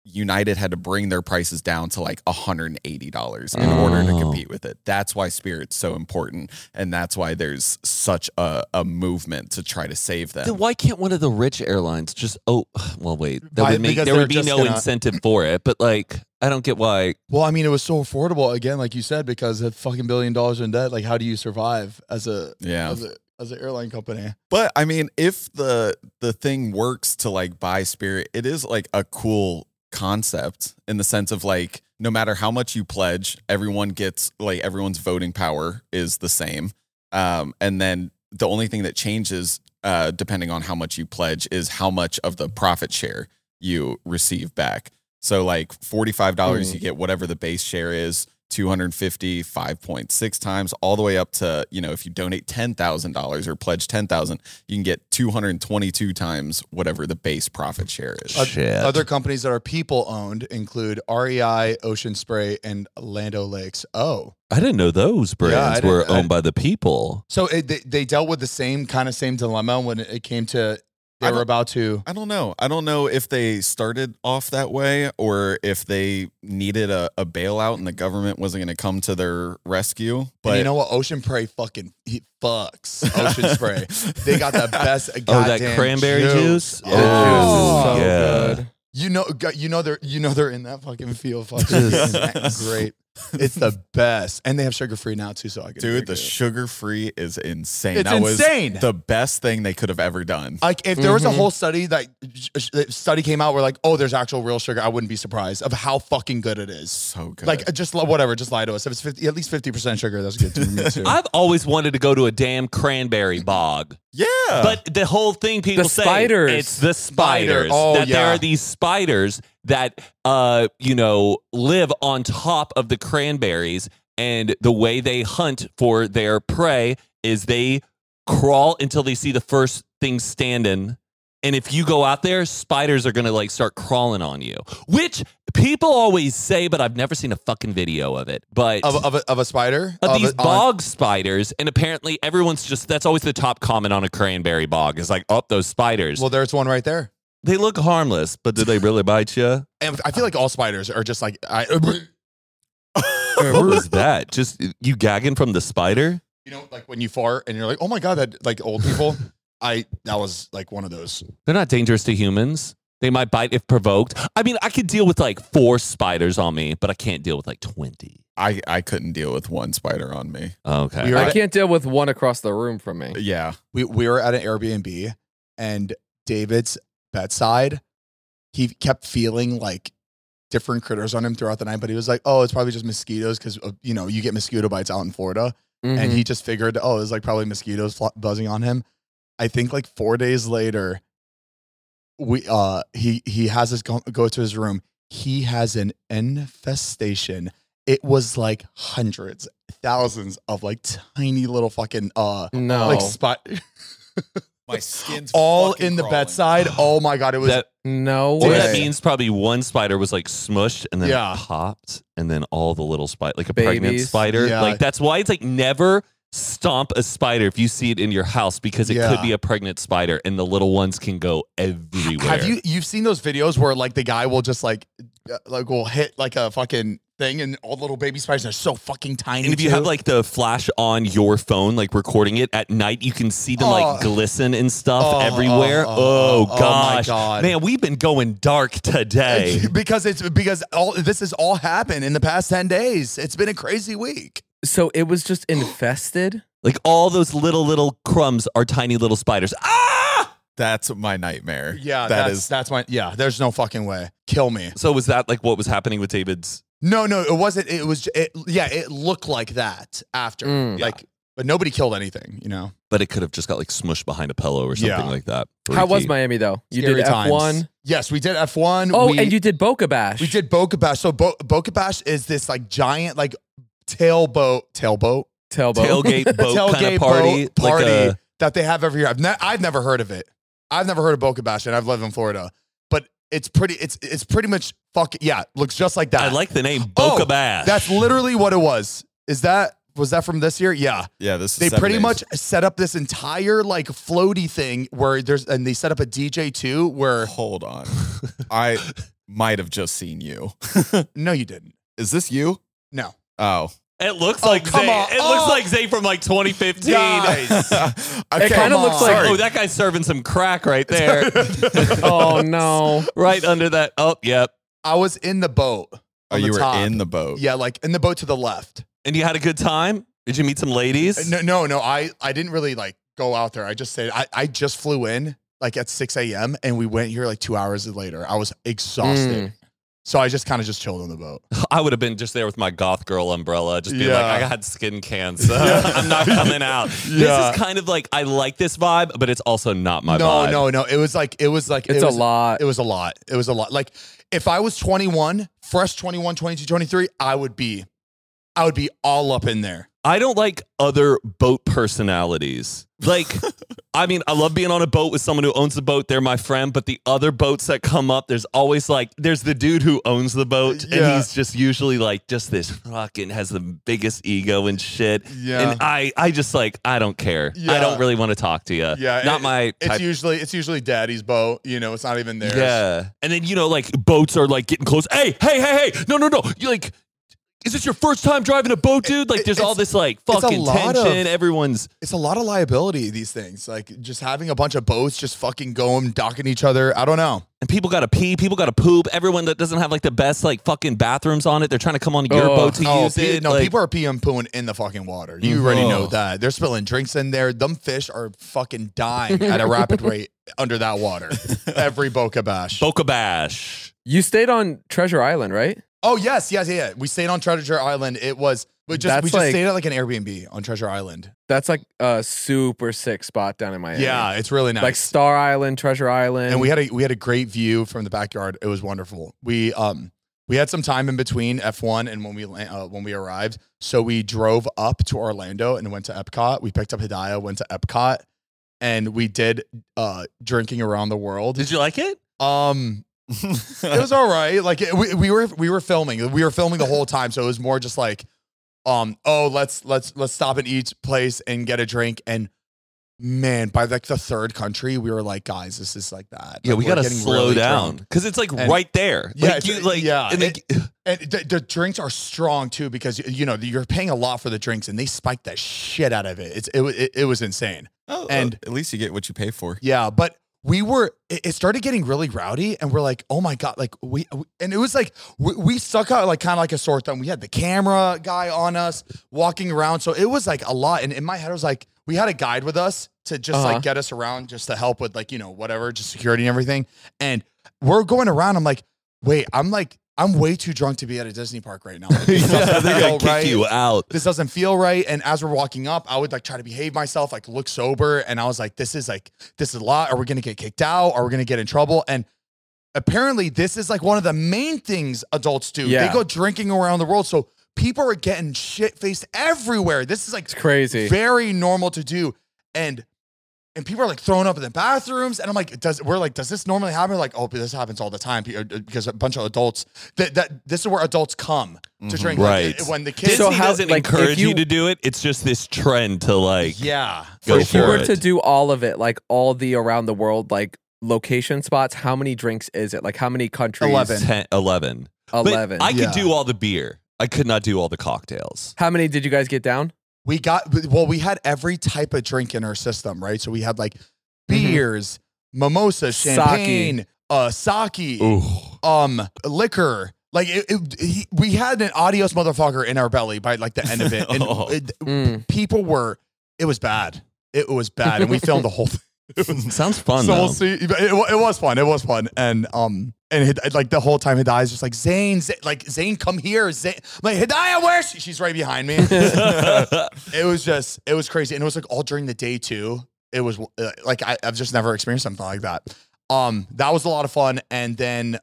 United had to bring their prices down to like $180 in order to compete with it. That's why Spirit's so important, and that's why there's such a movement to try to save them. Then why can't one of the rich airlines just? There would be no incentive for it. But like, I don't get why. Well, I mean, it was so affordable again, like you said, because of fucking $1 billion in debt. Like, how do you survive as an airline company? But I mean, if the thing works to like buy Spirit, it is like a cool concept in the sense of like, no matter how much you pledge, everyone gets like everyone's voting power is the same. And then the only thing that changes depending on how much you pledge is how much of the profit share you receive back. So like $45, you get whatever the base share is, 250, 5.6 times, all the way up to, if you donate $10,000 or pledge $10,000, you can get 222 times whatever the base profit share is. Other companies that are people owned include REI, Ocean Spray, and Lando Lakes. Oh, I didn't know those brands were owned by the people. So they dealt with the same dilemma when it came to. They were about to. I don't know. I don't know if they started off that way or if they needed a bailout and the government wasn't going to come to their rescue. But and you know what? Ocean Spray fucks. Ocean Spray. They got the best goddamn that cranberry juice. Yeah. Oh, so good. You know they're in that fucking field. Fucking great. It's the best, and they have sugar free now too. So I could the sugar free is insane. It's insane. Was the best thing they could have ever done. Like if there was a whole study study came out where like, oh, there's actual real sugar, I wouldn't be surprised of how fucking good it is. So good. Like just lie to us. If it's at least 50% sugar, that's good to me too. I've always wanted to go to a damn cranberry bog. Yeah, but the whole thing people say it's the spiders. There are these spiders that live on top of the cranberries, and the way they hunt for their prey is they crawl until they see the first thing standing. And if you go out there, spiders are going to like start crawling on you, which people always say, but I've never seen a fucking video of it. But of a spider? Of these bog spiders. And apparently that's always the top comment on a cranberry bog is like, oh, those spiders. Well, there's one right there. They look harmless, but do they really bite you? And I feel like all spiders are just like... What was that? Just you gagging from the spider? Like when you fart and you're like, oh my God, that like old people... that was like one of those. They're not dangerous to humans. They might bite if provoked. I mean, I could deal with like 4 spiders on me, but I can't deal with like 20. I couldn't deal with 1 spider on me. Okay. I can't deal with 1 across the room from me. Yeah. We were at an Airbnb, and David's bedside, he kept feeling like different critters on him throughout the night, but he was like, oh, it's probably just mosquitoes because, you get mosquito bites out in Florida. Mm-hmm. And he just figured, oh, it was like probably mosquitoes buzzing on him. I think like 4 days later, he has us go to his room. He has an infestation. It was like hundreds, thousands of like tiny little fucking like My skin's all in the bedside. Oh my God, it was no way. way. That means probably one spider was like smushed and then popped, and then all the little spider, like a pregnant spider. Yeah. Like that's why it's like never stomp a spider if you see it in your house, because it could be a pregnant spider and the little ones can go everywhere. Have you've seen those videos where like the guy will just like will hit like a fucking thing and all the little baby spiders are so fucking tiny. And if you have like the flash on your phone, like recording it at night, you can see them like glisten and stuff everywhere. Gosh, my God. Man, we've been going dark today because all this has all happened in the past 10 days. It's been a crazy week. So it was just infested? Like all those little crumbs are tiny little spiders. Ah! That's my nightmare. Yeah, that's my there's no fucking way. Kill me. So was that like what was happening with David's? No, it wasn't. It looked like that after. But nobody killed anything, But it could have just got like smushed behind a pillow or something like that. How was Miami though? You Scary did times. F1? Yes, we did F1. Oh, and you did Boca Bash. We did Boca Bash. So Boca Bash is this like giant like tailgate boat kind of party like that they have every year. I've never heard of it. I've never heard of Boca Bash, and I've lived in Florida. But it's pretty much looks just like that. I like the name Boca Bash. That's literally what it was. Was that from this year? Yeah. Yeah, this is They 7 pretty days. much set up this entire like floaty thing where and they set up a DJ too where hold on. might have just seen you. No, you didn't. Is this you? No. Oh. It looks like come Zay. on. It looks like Zay from like 2015. Guys. Okay, It kind of looks like. Oh, that guy's serving some crack right there. Oh no! Right under that. Oh, yep. I was in the boat. Oh, on you the were top. in the boat. Yeah, like in the boat to the left. And you had a good time? Did you meet some ladies? No. I didn't really like go out there. I just said I just flew in like at 6 a.m. and we went here like 2 hours later. I was exhausted. So I just kind of just chilled on the boat. I would have been just there with my goth girl umbrella, just being Yeah. like, I got skin cancer. I'm not coming out. Yeah. This is kind of like, I like this vibe, but it's also not my vibe. No. It was like It's a lot. It was a lot. Like if I was 21, fresh 21, 22, 23, I would be all up in there. I don't like other boat personalities. Like, I mean, I love being on a boat with someone who owns the boat. They're my friend. But the other boats that come up, there's always like, there's the dude who owns the boat. And Yeah. he's just usually like, just this fucking has the biggest ego and shit. Yeah. And I just like, I don't care. I Yeah. don't really want to talk to you. Yeah. Not my type. It's usually daddy's boat. You know, it's not even theirs. Yeah. And then, you know, like boats are like getting close. Hey. No. You like, is this your first time driving a boat, dude? Like, there's all this like it's a fucking lot of- tension. Everyone's. It's a lot of liability, these things. Like just having a bunch of boats just fucking going, docking each other. I don't know. And people got to pee. People got to poop. Everyone that doesn't have like the best like fucking bathrums on it, they're trying to come on your boat to use it. No, like, people are peeing and pooing in the fucking water. You already know that. They're spilling drinks in there. Them fish are fucking dying at a rapid rate under that water. Every Boca Bash. Boca Bash. You stayed on Treasure Island, right? Oh, yes. We stayed on Treasure Island. We just stayed at like an Airbnb on Treasure Island. That's like a super sick spot down in Miami. Yeah, it's really nice. Like Star Island, Treasure Island. And we had a great view from the backyard. It was wonderful. We had some time in between F1 and when we arrived, so we drove up to Orlando and went to Epcot. We picked up Hidayah, went to Epcot, and we did drinking around the world. Did you like it? It was all right. Like we were filming. We were filming the whole time, so it was more just like, let's stop at each place and get a drink. And man, by like the third country, we were like, guys, this is like that. Yeah, Like, we we're got to getting slow really down drunk. because it's like And- right there. Yeah, Like, you, like, yeah. and And the drinks are strong too because you know you're paying a lot for the drinks, and they spike the shit out of it. It was insane. And at least you get what you pay for. yeah, but it started getting really rowdy, and we're like, oh my God, like and it was like, we stuck out like kind of like a sore thumb. We had the camera guy on us walking around. So it was like a lot. And in my head, I was like, we had a guide with us to just like get us around just to help with like, you know, whatever, just security and everything. And we're going around. I'm like, wait, I'm way too drunk to be at a Disney park right now. Like, this doesn't they're feel gonna kick you out. This doesn't feel right. And as we're walking up, I would like try to behave myself, like look sober. And I was like, this is a lot. Are we going to get kicked out? Are we going to get in trouble? And apparently this is like one of the main things adults do. Yeah. They go drinking around the world. So people are getting shit faced everywhere. This is like It's crazy. very normal to do. And people are like throwing up in the bathrooms. And I'm like, does this normally happen? Like, oh, this happens all the time because a bunch of adults, that this is where adults come to drink. Right. Like, when the kids, Disney how- doesn't like, encourage if you you- to do it. It's just this trend to like yeah. go If you for were it. to do all of it, like all the around the world, like location spots, how many drinks is it? Like how many countries? 11. 11. 11. But I could Yeah. do all the beer. I could not do all the cocktails. How many did you guys get down? We had every type of drink in our system, right? So we had like beers, mimosa, champagne, sake, liquor. Like we had an adios motherfucker in our belly by like the end of it. And people were, it was bad. It was bad. And we filmed the whole thing. Sounds fun So though. we'll see. It was fun. It was fun. And like the whole time Hidayah's just like, Zane, come here. Zane. I'm like, Hidayah, where is she? She's right behind me. It was crazy. And it was like all during the day too. It was like, I've just never experienced something like that. That was a lot of fun. And then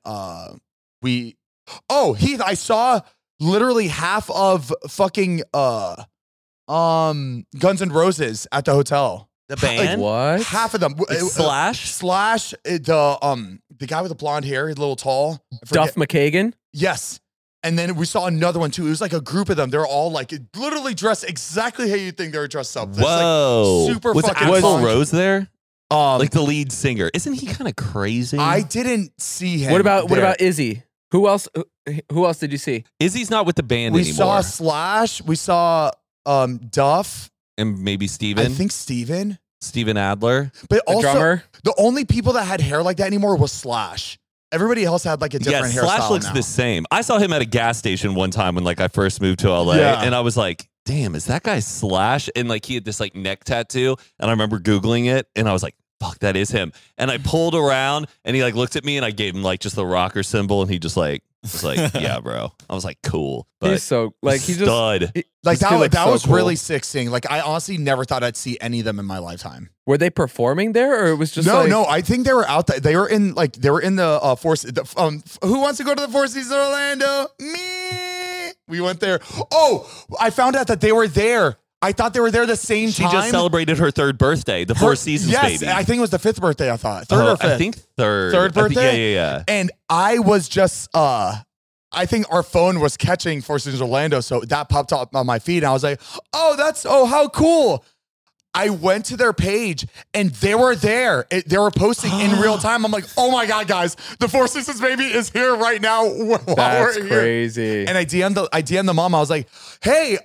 Heath, I saw literally half of fucking Guns N' Roses at the hotel. The band? What? Half of them. Slash? Slash, the guy with the blonde hair, he's a little tall. I forget. Duff McKagan? Yes. And then we saw another one too. It was like a group of them. They're all like literally dressed exactly how you think they were dressed up. It's Whoa. Like super was fucking Axl fun. Rose there? Like the lead singer. Isn't he kind of crazy? I didn't see him. What about Izzy? Who else did you see? Izzy's not with the band We anymore. saw Slash. We saw Duff. And maybe Steven. I think Steven Adler. But The also, drummer? the only people that had hair like that anymore was Slash. Everybody else had like a different hairstyle. Slash looks now. the same. I saw him at a gas station one time when like I first moved to LA, and I was like, damn, is that guy Slash? And like he had this like neck tattoo, and I remember Googling it, and I was like, fuck, that is him. And I pulled around, and he like looked at me, and I gave him like just the rocker symbol, and he just like was like, yeah, bro. I was like, cool. But He's so like he just stud. Like this kid looks that so was cool. really sick seeing. Like I honestly never thought I'd see any of them in my lifetime. Were they performing there, or it was just No. I think they were out there. They were in the Who Wants to Go to the Four Seasons Orlando? Me. We went there. Oh, I found out that they were there. I thought they were there the same She time. just celebrated her third birthday, the Four Seasons yes, baby. I think it was the 5th birthday. I thought third or 5th. I think third. Third birthday. Yeah. And I was just I think our phone was catching Four Seasons Orlando, so that popped up on my feed, and I was like, "Oh, how cool!" I went to their page, and they were there. They were posting in real time. I'm like, "Oh my god, guys, the Four Seasons baby is here right now." While That's we're here. crazy. And I DM'd the mom. I was like, "Hey,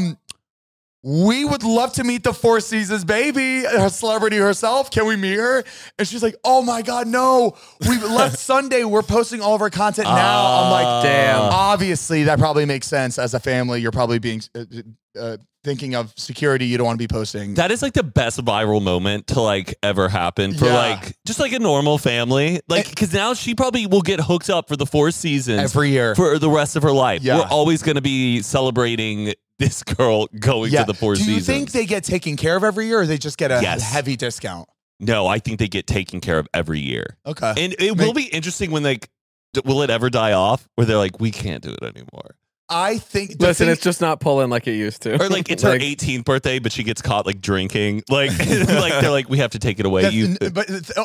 we would love to meet the Four Seasons baby, her celebrity herself. Can we meet her?" And she's like, "Oh my God, no. We left Sunday. We're posting all of our content now." I'm like, damn. Obviously, that probably makes sense. As a family, you're probably being thinking of security. You don't want to be posting. That is like the best viral moment to like ever happen for like just like a normal family. Like, because now she probably will get hooked up for the Four Seasons every year for the rest of her life. Yeah. We're always going to be celebrating this girl going to the Four Seasons. Do you think they get taken care of every year, or they just get a Yes. heavy discount? No, I think they get taken care of every year. Okay. And it will be interesting when like, will it ever die off where they're like, we can't do it anymore? I think. Listen, it's just not pulling like it used to. Or like it's her 18th birthday, but she gets caught like drinking. Like, like they're like, we have to take it away. You know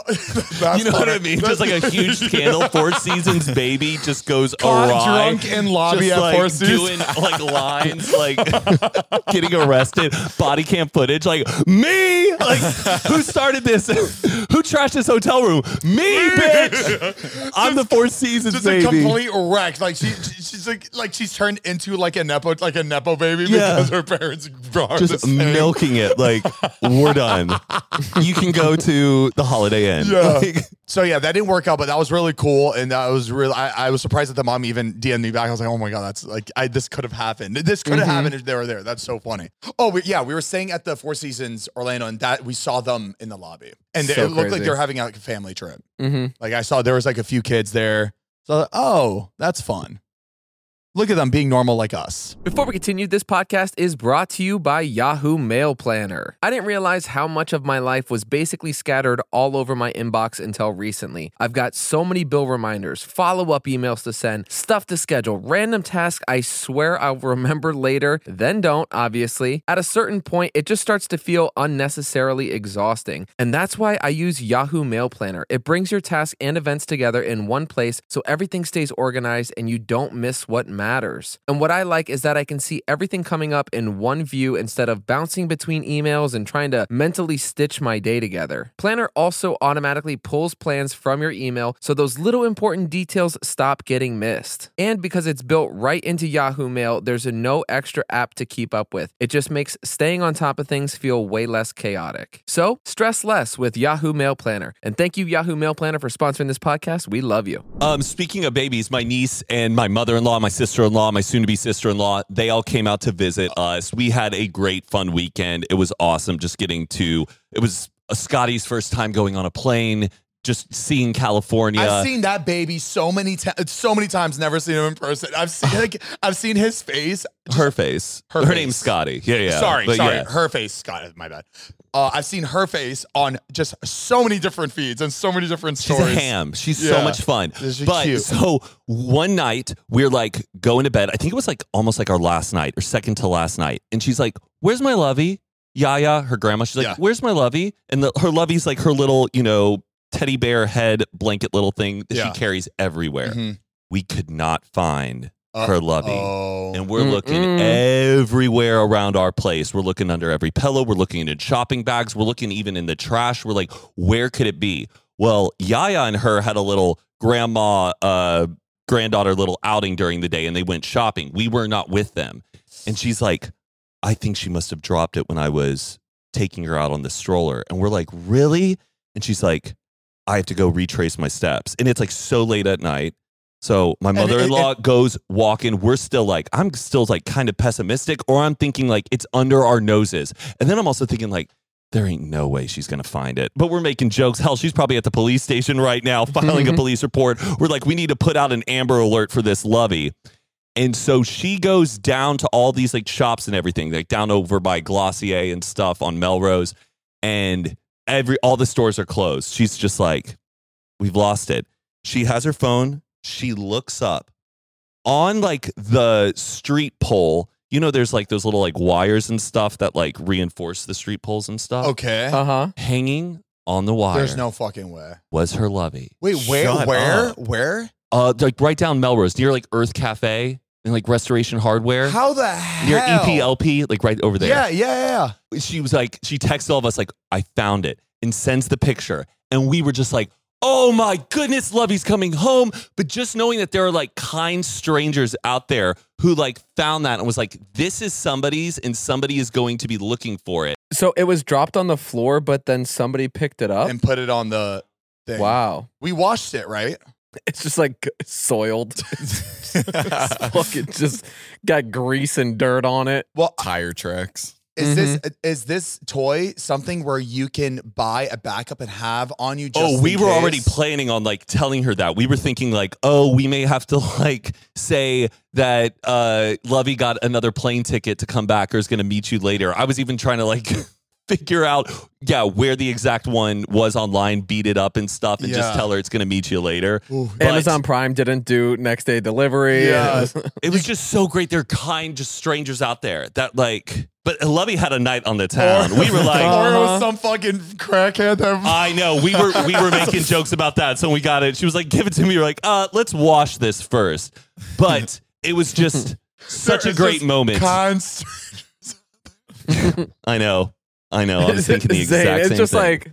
what I mean? Just like a huge scandal. Four Seasons baby just goes awry. Drunk in lobby just, at like, Four Seasons. doing like lines, like getting arrested. Body cam footage. Like me. Like who started this? Who trashed this hotel room? Me, bitch. I'm the Four Seasons just baby. a complete wreck. Like she's like she's turned into like a nepo baby because her parents brought her just milking it. Like we're done. You can go to the Holiday Inn. Yeah. Like, so yeah, that didn't work out, but that was really cool, and that was really. I was surprised that the mom even DM'd me back. I was like, oh my god, that's like this could have happened. This could have happened if they were there. That's so funny. Oh we were staying at the Four Seasons Orlando, and that we saw them in the lobby, and So it looked like crazy. they were having like a family trip. Mm-hmm. Like I saw there was like a few kids there, so I was like, oh, that's fun. Look at them being normal like us. Before we continue, this podcast is brought to you by Yahoo Mail Planner. I didn't realize how much of my life was basically scattered all over my inbox until recently. I've got so many bill reminders, follow-up emails to send, stuff to schedule, random tasks I swear I'll remember later, then don't, obviously. At a certain point, it just starts to feel unnecessarily exhausting. And that's why I use Yahoo Mail Planner. It brings your tasks and events together in one place so everything stays organized and you don't miss what matters. And what I like is that I can see everything coming up in one view instead of bouncing between emails and trying to mentally stitch my day together. Planner also automatically pulls plans from your email so those little important details stop getting missed. And because it's built right into Yahoo Mail, there's no extra app to keep up with. It just makes staying on top of things feel way less chaotic. So, stress less with Yahoo Mail Planner. And thank you, Yahoo Mail Planner, for sponsoring this podcast. We love you. Speaking of babies, my niece and my mother-in-law, my sister-in-law, my soon-to-be sister-in-law, they all came out to visit us. We had a great, fun weekend. It was awesome just it was Scotty's first time going on a plane, just seeing California. I've seen that baby so many times, never seen him in person. I've seen his face. Her face. Her face. name's Scotty. Yeah. Sorry. Yeah. Her face, Scott, my bad. I've seen her face on just so many different feeds and so many different She's stories. a ham. She's so much fun. She's But cute. so one night we're like going to bed. I think it was like almost like our last night or second to last night. And she's like, "Where's my lovey?" Yaya, her grandma. She's like, Yeah. "Where's my lovey?" And her lovey's like her little, teddy bear head blanket little thing that she carries everywhere. Mhm. We could not find her Lovey. And we're looking everywhere around our place. We're looking under every pillow. We're looking in shopping bags. We're looking even in the trash. We're like, where could it be? Well, Yaya and her had a little granddaughter little outing during the day, and they went shopping. We were not with them. And she's like, I think she must have dropped it when I was taking her out on the stroller. And we're like, really? And she's like, I have to go retrace my steps. And it's like so late at night. So my mother-in-law goes walking. We're still like, I'm still like kind of pessimistic, or I'm thinking like it's under our noses. And then I'm also thinking like, there ain't no way she's going to find it. But we're making jokes. Hell, she's probably at the police station right now filing a police report. We're like, we need to put out an Amber Alert for this Lovey. And so she goes down to all these like shops and everything, like down over by Glossier and stuff on Melrose. And all the stores are closed. She's just like, we've lost it. She has her phone. She looks up on like the street pole. You know, there's like those little like wires and stuff that like reinforce the street poles and stuff. Okay. Hanging on the wire. There's no fucking way. Was her Lovey. Wait, where? Like right down Melrose, near like Earth Cafe and like Restoration Hardware. How the hell? Near EPLP, like right over there. Yeah. She was like, she texted all of us like, I found it, and sends the picture. And we were just like, oh my goodness, Lovey's coming home. But just knowing that there are like kind strangers out there who like found that and was like, this is somebody's, and somebody is going to be looking for it. So it was dropped on the floor, but then somebody picked it up and put it on the thing. Wow. We washed it, right? It's just like soiled. Fucking just got grease and dirt on it. Well, tire tracks. Is this toy something where you can buy a backup and have on you? Just we were already planning on like telling her that. We were thinking like, oh, we may have to like say that Lovey got another plane ticket to come back or is going to meet you later. I was even trying to like figure out, where the exact one was online, beat it up and stuff, and just tell her it's going to meet you later. Amazon Prime didn't do next day delivery. Yeah. It was just so great. They're kind, just strangers out there that like, but Lovey had a night on the town. We were like, or it was some fucking crackhead that I know. We were making jokes about that. So we got it. She was like, give it to me. We're like, let's wash this first. But it was just such a great moment. I know. I was thinking the exact same It's just thing.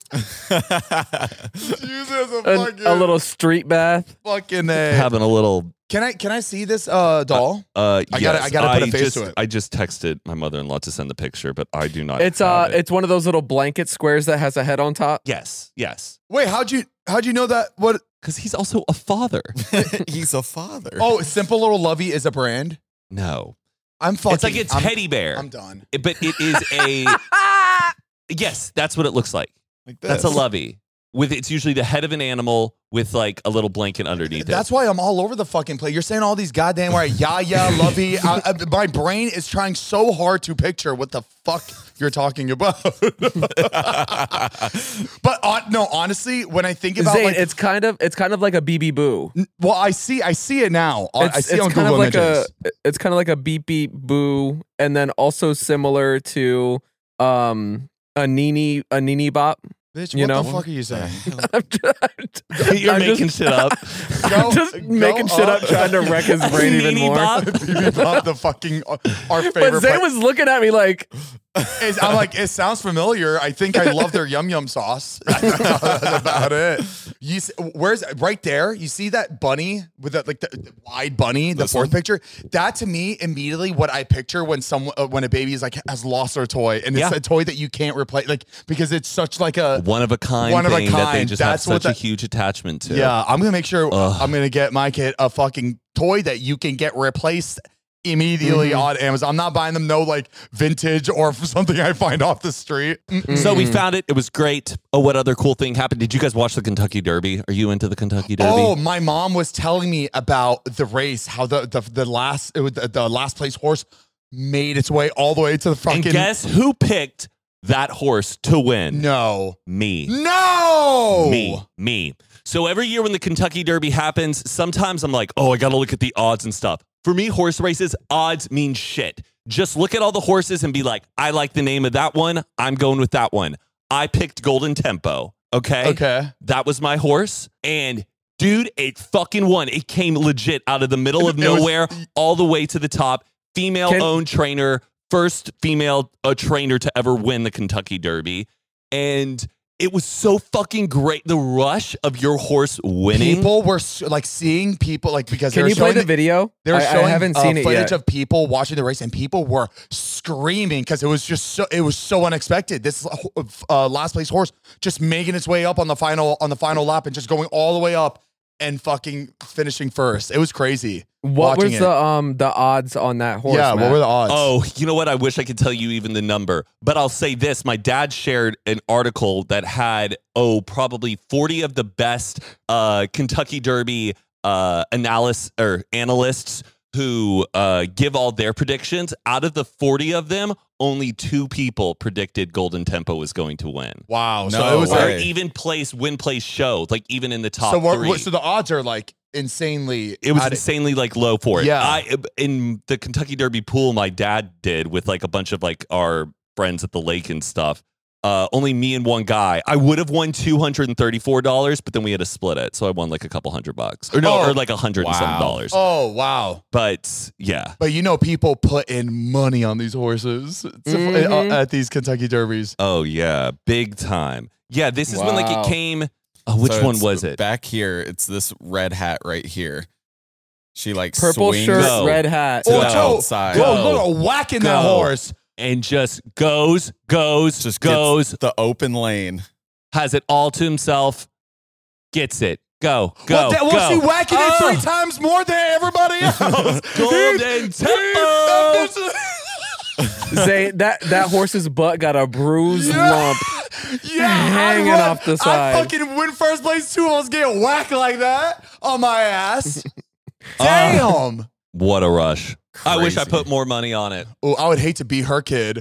Like a little street bath. Fucking having a little. Can I see this doll? Yes. I gotta put a face to it. I just texted my mother-in-law to send the picture, but I do not. It's one of those little blanket squares that has a head on top. Yes. Wait, how'd you know that? What? Because he's also a father. He's a father. Oh, Simple Little Lovey is a brand? No. I'm fucking. It's like a teddy bear. I'm done. But it is a. Yes, that's what it looks like. Like this. That's a Lovey. It's usually the head of an animal with like a little blanket underneath it. That's why I'm all over the fucking place. You're saying all these goddamn Lovey. My brain is trying so hard to picture what the fuck you're talking about. But no, honestly, when I think about Zane, it's kind of like a BB Boo. Well, I see it now. I see it on kind Google of like Images. it's kind of like a Beep Beep Boo, and then also similar to a Nini Bop. Bitch, you know? The fuck are you saying? You're making shit up. I'm just making shit up, trying to wreck his brain even more. BB Bop, the fucking our favorite. But Zane was looking at me like, I'm like, it sounds familiar. I think I love their yum yum sauce. That's about it. Where's right there? You see that bunny with that like the wide bunny, the fourth picture? That to me immediately what I picture when a baby is like has lost their toy, and it's a toy that you can't replace, like because it's such like a one of a kind thing that they just have such a huge attachment to. Yeah, I'm gonna make sure I'm gonna get my kid a fucking toy that you can get replaced immediately on Amazon. I'm not buying them no like vintage or something I find off the street. So we found it. It was great. Oh, what other cool thing happened? Did you guys watch the Kentucky Derby? Are you into the Kentucky Derby? Oh, my mom was telling me about the race, how the last place horse made its way all the way to the fucking. And guess who picked that horse to win? No. Me. No. Me. So every year when the Kentucky Derby happens, sometimes I'm like, oh, I got to look at the odds and stuff. For me, horse races, odds mean shit. Just look at all the horses and be like, I like the name of that one. I'm going with that one. I picked Golden Tempo. Okay. Okay. That was my horse. And Dude, it fucking won. It came legit out of the middle of nowhere all the way to the top. Female-owned trainer, first female trainer to ever win the Kentucky Derby. And it was so fucking great. The rush of your horse winning. People were like seeing people like because Can you play the video? They were showing I haven't seen it footage yet. of people watching the race, and people were screaming because it was so unexpected. This last place horse just making its way up on the final lap and just going all the way up and fucking finishing first. It was crazy. What was the odds on that horse? Yeah, Matt? what were the odds? Oh, you know what? I wish I could tell you even the number, but I'll say this. My dad shared an article that had, probably 40 of the best Kentucky Derby analysts who give all their predictions. Out of the 40 of them, only 2 people predicted Golden Tempo was going to win. Wow. So No it was way. like, Even win place show, like even in the top so 3. so the odds are like insanely. It was insanely like low for it. Yeah. In the Kentucky Derby pool my dad did with like a bunch of like our friends at the lake and stuff. Only me and one guy. I would have won $234, but then we had to split it, so I won like a couple $100, or or like $107. Oh wow. But yeah, But people put in money on these horses at these Kentucky Derbies. oh yeah, big time. Yeah, this is when like Wow. it came. Which So one it's was it? Back here, it's this red hat right here. She like Purple swings shirt, Go. red hat. to the Joe, outside. Look at whacking that Go. horse. And just goes, Just goes, gets the open lane. has it all to himself, gets it. Go. Was go. he whacking it Oh. 3 times more than everybody else? Golden Tempo. Say that horse's butt got a bruised lump. Yeah, hanging off the side. I fucking win first place too. I was getting whacked like that on my ass. Damn. What a rush. I wish I Crazy. put more money on it. Oh, I would hate to be her kid.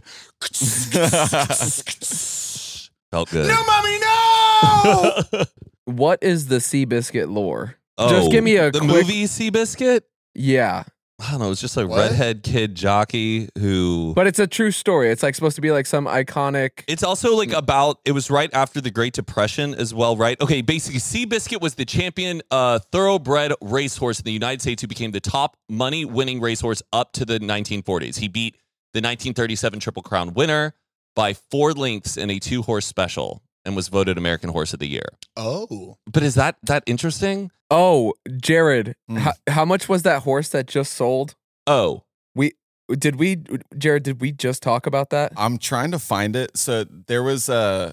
Felt good. No, mommy, no. What is the Seabiscuit lore? Oh, Just give me a the quick. movie Seabiscuit? Yeah, I don't know. It's just a What? redhead kid jockey who. but it's a true story. It's like supposed to be like some iconic. It's also like about, it was right after the Great Depression as well, right? Okay, basically, Seabiscuit was the champion thoroughbred racehorse in the United States who became the top money-winning racehorse up to the 1940s. He beat the 1937 Triple Crown winner by 4 lengths in a 2-horse special and was voted American Horse of the Year. Oh. But is that interesting? Oh, Jared, how much was that horse that just sold? Oh, Jared, did we just talk about that? I'm trying to find it. So there was a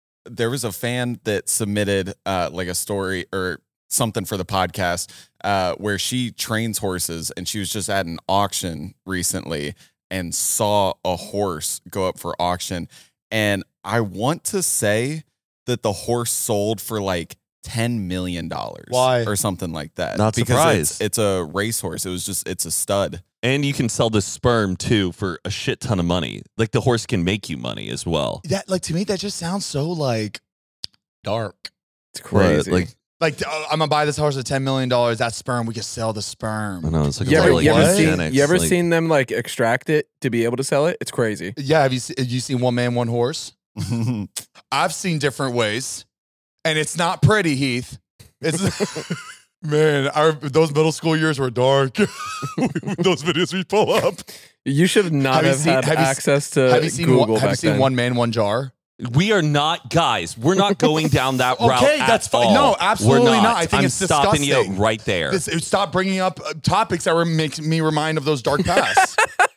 fan that submitted like a story or something for the podcast where she trains horses, and she was just at an auction recently and saw a horse go up for auction. And I want to say that the horse sold for like $10 million. Why? Or something like that. Not because surprised. it's a racehorse. It's a stud. and you can sell the sperm too for a shit ton of money. Like the horse can make you money as well. That, like, to me, that just sounds so like dark. It's crazy. Like, I'm gonna buy this horse at $10 million. That sperm, we can sell the sperm. I know it's like you a ever, really you ever what? seen eugenics, you ever like- seen them like extract it to be able to sell it? It's crazy. Yeah, have you seen One Man, One Horse? I've seen different ways, and it's not pretty, Heath. It's man, those middle school years were dark. Those videos we pull up. You should not have had access to Have you seen Google Have you back seen then. One Man, One Jar? We are not guys. We're not going down that route. Okay, at that's fine. all. No, absolutely We're not. I think I'm it's stopping disgusting. you right there. Stop bringing up topics that makes me remind of those dark pasts.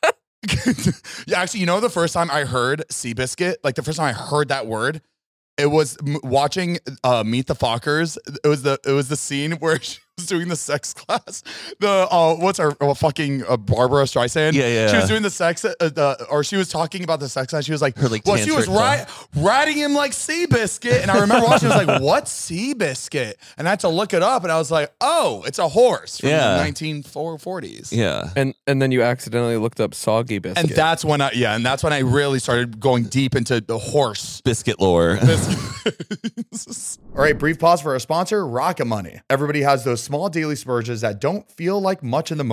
Yeah, actually, you know, the first time I heard Seabiscuit, like the first time I heard that word, it was watching Meet the Fockers. It was the scene where she was doing the sex class. The what's our fucking Barbara Streisand? Yeah. She was doing the sex, or she was talking about the sex class. She was like, Her, like, well, she was tantric riding him like Seabiscuit, and I remember watching. I was like, what's Seabiscuit? And I had to look it up, and I was like, oh, it's a horse from Yeah. the 1940s. Yeah. and then you accidentally looked up soggy biscuit. And that's when I really started going deep into the horse. Biscuit lore. All right, brief pause for our sponsor, Rocket Money. Everybody has those small daily splurges that don't feel like much in the moment.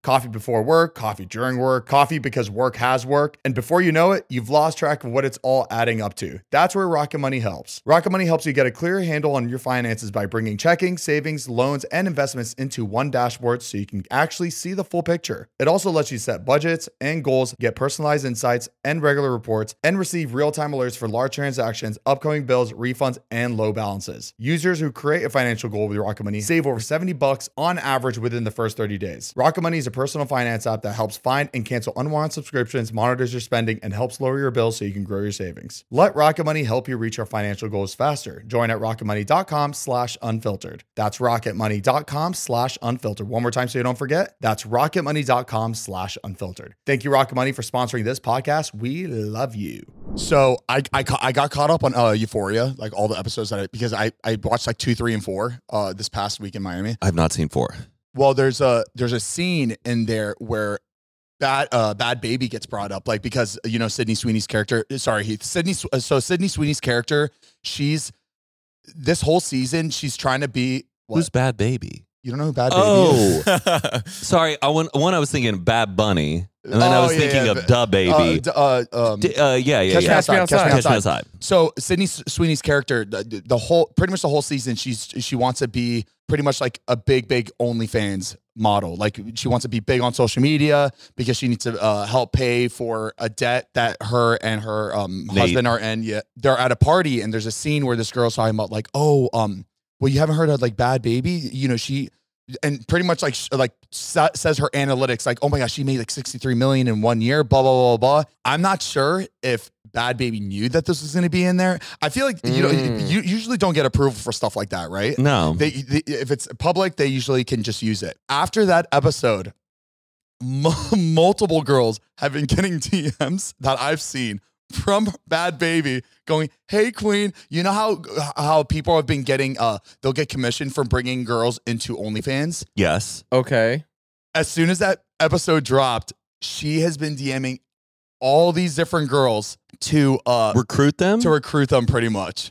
Coffee before work, coffee during work, coffee because work has work. And before you know it, you've lost track of what it's all adding up to. That's where Rocket Money helps. Rocket Money helps you get a clear handle on your finances by bringing checking, savings, loans, and investments into one dashboard so you can actually see the full picture. It also lets you set budgets and goals, get personalized insights and regular reports, and receive real-time alerts for large transactions, upcoming bills, refunds, and low balances. Users who create a financial goal with Rocket Money save over $70 on average within the first 30 days. Rocket Money is a personal finance app that helps find and cancel unwanted subscriptions, monitors your spending, and helps lower your bills so you can grow your savings. Let Rocket Money help you reach your financial goals faster. Join at rocketmoney.com/unfiltered. That's rocketmoney.com/unfiltered. One more time so you don't forget. That's rocketmoney.com/unfiltered. Thank you, Rocket Money, for sponsoring this podcast. We love you. So I got caught up on Euphoria, like all the episodes because I watched like 2, 3, and 4 this past week in Miami. I've not seen 4. Well, there's a scene in there where Bad Baby gets brought up, like because Sydney Sweeney's character. Sorry, Heath. Sydney Sweeney's character. She's this whole season she's trying to be. What? Who's Bad Baby? You don't know who Bad Baby is? Sorry. I was thinking Bad Bunny, and then I was thinking of Da Baby. Catch Me Outside. So Sydney Sweeney's character, pretty much the whole season, she wants to be pretty much like a big OnlyFans model. Like she wants to be big on social media because she needs to help pay for a debt that her and her husband are in. Yeah, they're at a party and there's a scene where this girl's talking about like, well, you haven't heard of like Bad Baby? She and pretty much like says her analytics like, oh my gosh, she made like 63 million in 1 year, blah, blah, blah, blah. I'm not sure if Bad Baby knew that this was going to be in there. I feel like, you usually don't get approval for stuff like that, right? No. If it's public, they usually can just use it. After that episode, multiple girls have been getting DMs that I've seen from Bad Baby going, hey queen, you know how people have been getting they'll get commission from bringing girls into OnlyFans? Yes. Okay. As soon as that episode dropped, she has been DMing all these different girls to recruit them pretty much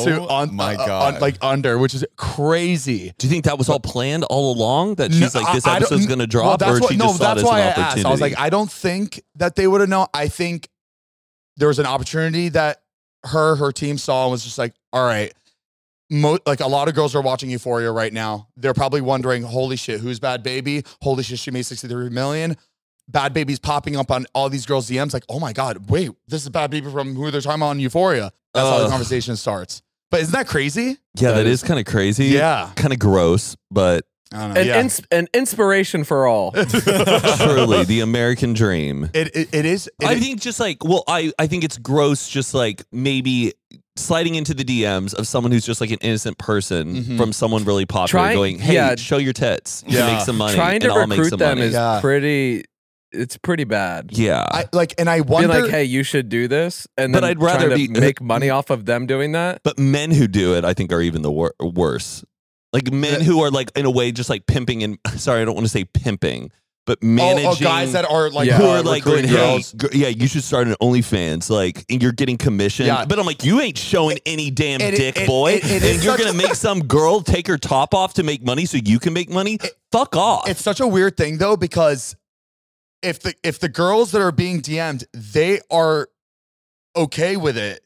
God, which is crazy. Do you think that was all planned all along, that she's like, this episode's gonna drop? Or she just saw it as an opportunity? I was like, I don't think that they would have known. I think there was an opportunity that her team saw and was just like, all right, like a lot of girls are watching Euphoria right now. They're probably wondering, holy shit, who's Bad Baby? Holy shit, she made 63 million. Bad Baby's popping up on all these girls' DMs like, oh my God, wait, this is Bad Baby from who they're talking about on Euphoria. That's how the conversation starts. But isn't that crazy? Yeah, that is kind of crazy. Yeah. Kind of gross, but I don't know. An inspiration for all. Truly, the American dream. It is. I think just like, I think it's gross just like maybe sliding into the DMs of someone who's just like an innocent person from someone really popular going, hey, show your tits to make some money. Trying to and I'll make recruit some them money. is pretty... It's pretty bad. Yeah. I wonder, be like, hey, you should do this, and then I'd rather make money off of them doing that. But men who do it, I think, are even the worse. Like men who are like in a way just like pimping and sorry, I don't want to say pimping, but managing guys that are like who are like going, hey, girls. you should start an OnlyFans, like, and you're getting commission. Yeah. But I'm like, you ain't showing any damn dick, boy, and you're gonna make some girl take her top off to make money so you can make money. Fuck off. It's such a weird thing though, because if the girls that are being DM'd, they are okay with it,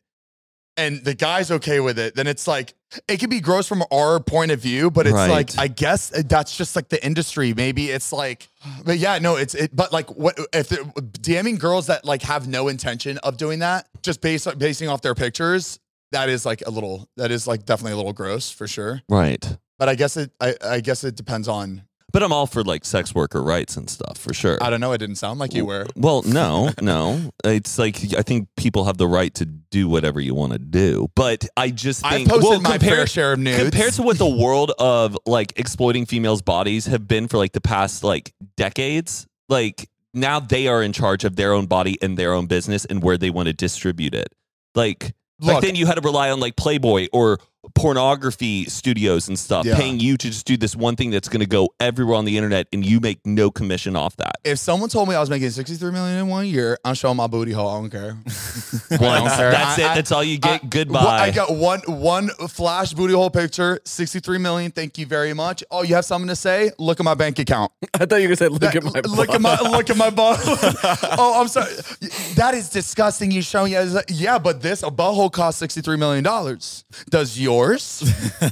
and the guy's okay with it, then it's like, it can be gross from our point of view, but it's like, I guess that's just like the industry. Maybe it's like, but yeah, no, but like, what if DMing girls that like have no intention of doing that, just basing off their pictures? That is like definitely a little gross for sure. Right. But I guess it depends on. But I'm all for like sex worker rights and stuff for sure. I don't know. It didn't sound like you were. Well, no. It's like, I think people have the right to do whatever you want to do. But I just think, I posted my fair share of nudes. Compared to what the world of like exploiting females' bodies have been for like the past like decades, like now they are in charge of their own body and their own business and where they want to distribute it. Like then you had to rely on like Playboy or pornography studios and stuff paying you to just do this one thing that's going to go everywhere on the internet and you make no commission off that. If someone told me I was making $63 million in 1 year, I'm showing my booty hole. I don't care. That's it. That's all you get. Goodbye. I got one flash booty hole picture, $63 million. Thank you very much. Oh, you have something to say? Look at my bank account. I thought you were going to say, look at my butt. Oh, I'm sorry. That is disgusting. You showing yeah, but a butthole costs $63 million. Does yours?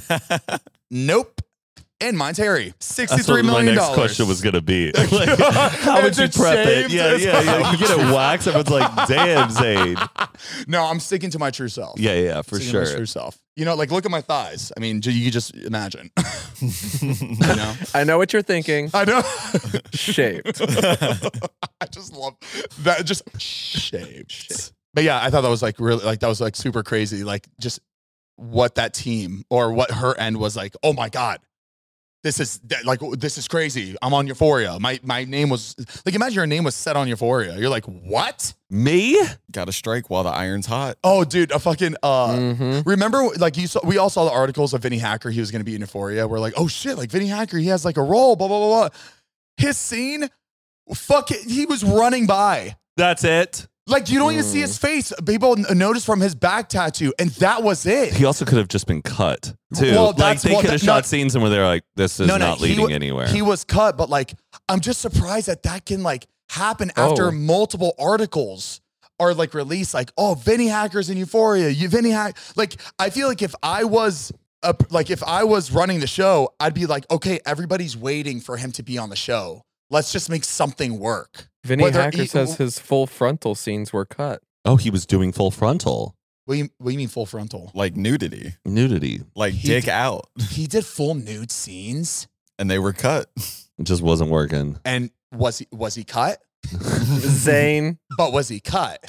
Nope. And mine's hairy. $63 million. My next question was going to be, like, how would you prep it? Yeah. You get it waxed. Everyone's like, damn, Zane. No, I'm sticking to my true self. Yeah, for sure. My true self. You know, like, look at my thighs. I mean, you can just imagine. You know? I know what you're thinking. I know. Shaved. I just love that. Just shaved. But yeah, I thought that was like really, like, that was like super crazy. Like, just what that team or what her end was like. Oh my God. This is crazy. I'm on Euphoria. My name was like, imagine your name was set on Euphoria. You're like, what? Me? Got to strike while the iron's hot. Oh, dude, a fucking remember, like, we all saw the articles of Vinny Hacker. He was going to be in Euphoria. We're like, oh shit, like Vinny Hacker, he has like a role. Blah blah blah blah. His scene, fuck it, he was running by. That's it. Like, you don't even see his face. People notice from his back tattoo, and that was it. He also could have just been cut, too. Well, like, they could have shot scenes and where they're like, this is not leading anywhere. He was cut, but, like, I'm just surprised that can, like, happen after multiple articles are, like, released. Like, oh, Vinny Hacker's in Euphoria. Like, I feel like if I was running the show, I'd be like, okay, everybody's waiting for him to be on the show. Let's just make something work. Vinny Hacker says his full frontal scenes were cut. Oh, he was doing full frontal. What do you mean full frontal? Like nudity. Like dick out. He did full nude scenes. And they were cut. It just wasn't working. And was he cut? Zane. But was he cut?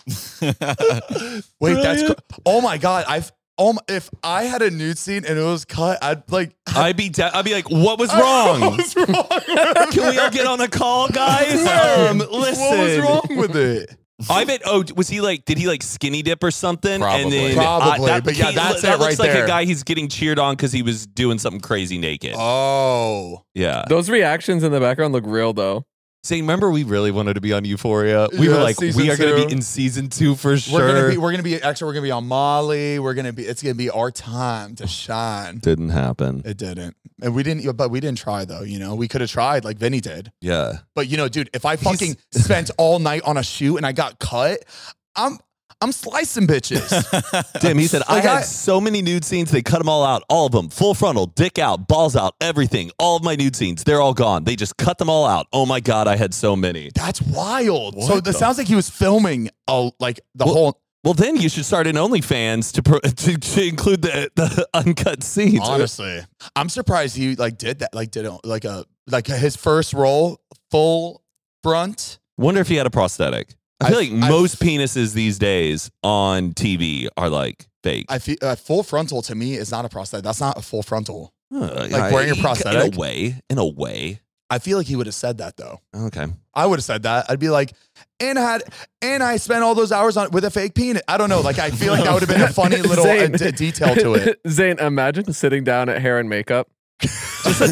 Wait, oh my God. If I had a nude scene and it was cut, I'd be like, what was wrong? What was wrong? Can we all get on a call, guys? Listen. What was wrong with it? I bet. Oh, was he like? Did he like skinny dip or something? Probably. And then, Probably. That looks like there. a guy he's getting cheered on because he was doing something crazy naked. Oh, yeah. Those reactions in the background look real though. See, remember we really wanted to be on Euphoria. We were like, we are going to be in season 2 for sure. We're gonna be on Molly. It's gonna be our time to shine. Didn't happen. It didn't, and we didn't try though. You know, we could have tried like Vinny did. Yeah, but you know, dude, if I fucking spent all night on a shoot and I got cut, I'm slicing bitches. Damn, he said, I had so many nude scenes, they cut them all out. All of them. Full frontal, dick out, balls out, everything. All of my nude scenes, they're all gone. They just cut them all out. Oh my God, I had so many. That's wild. So it sounds like he was filming whole... Well, then you should start an OnlyFans to include the uncut scenes. Honestly, I'm surprised he did that. Did his first role, full front. Wonder if he had a prosthetic. I feel like most penises these days on TV are like fake. I feel full frontal to me is not a prosthetic. That's not a full frontal. Wearing a prosthetic. In a way. I feel like he would have said that though. Okay. I would have said that. I'd be like, and I spent all those hours with a fake penis. I don't know. Like, I feel like that would have been a funny little detail to it. Zane, imagine sitting down at hair and makeup. Just a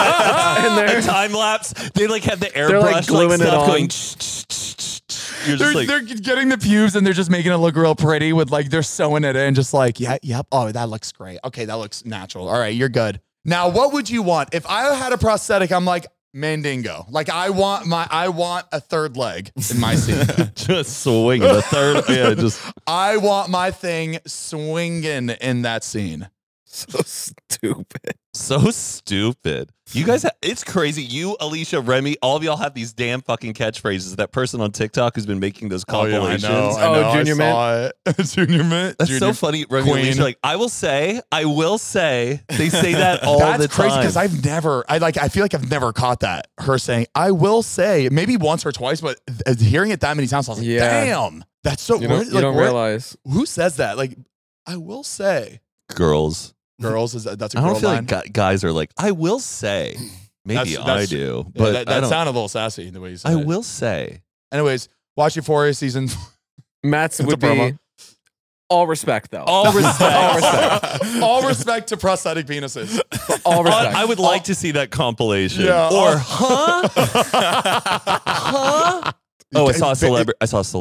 time lapse. They like have the airbrush gluing stuff it on. going. They're getting the pubes and they're just making it look real pretty with they're sewing it in, just like, yep. Oh, that looks great. Okay, that looks natural. All right, you're good. Now, what would you want if I had a prosthetic? I'm like, Mandingo. Like, I want a third leg in my scene. Just swinging a third. Yeah, just. I want my thing swinging in that scene. So stupid. You guys, it's crazy. You, Alicia, Remy, all of y'all have these damn fucking catchphrases. That person on TikTok who's been making those compilations. I know. Junior Mint. Junior Mint. That's so funny. Remy and Alicia, like, I will say. They say that all the time. That's crazy because I feel like I've never caught that. Her saying, I will say, maybe once or twice, but hearing it that many times, I was like, damn. That's so weird. You don't realize. Who says that? Like, I will say. Girls, that's a girl line. I don't feel like guys are like, I will say. Maybe I do. But that sounded a little sassy the way you said it. I will say. Anyways, watch Euphoria season. Matt's would be All respect, though. All respect. All respect. All respect to prosthetic penises. All respect. I would like to see that compilation. Yeah. Or huh? Oh, I saw a celebrity.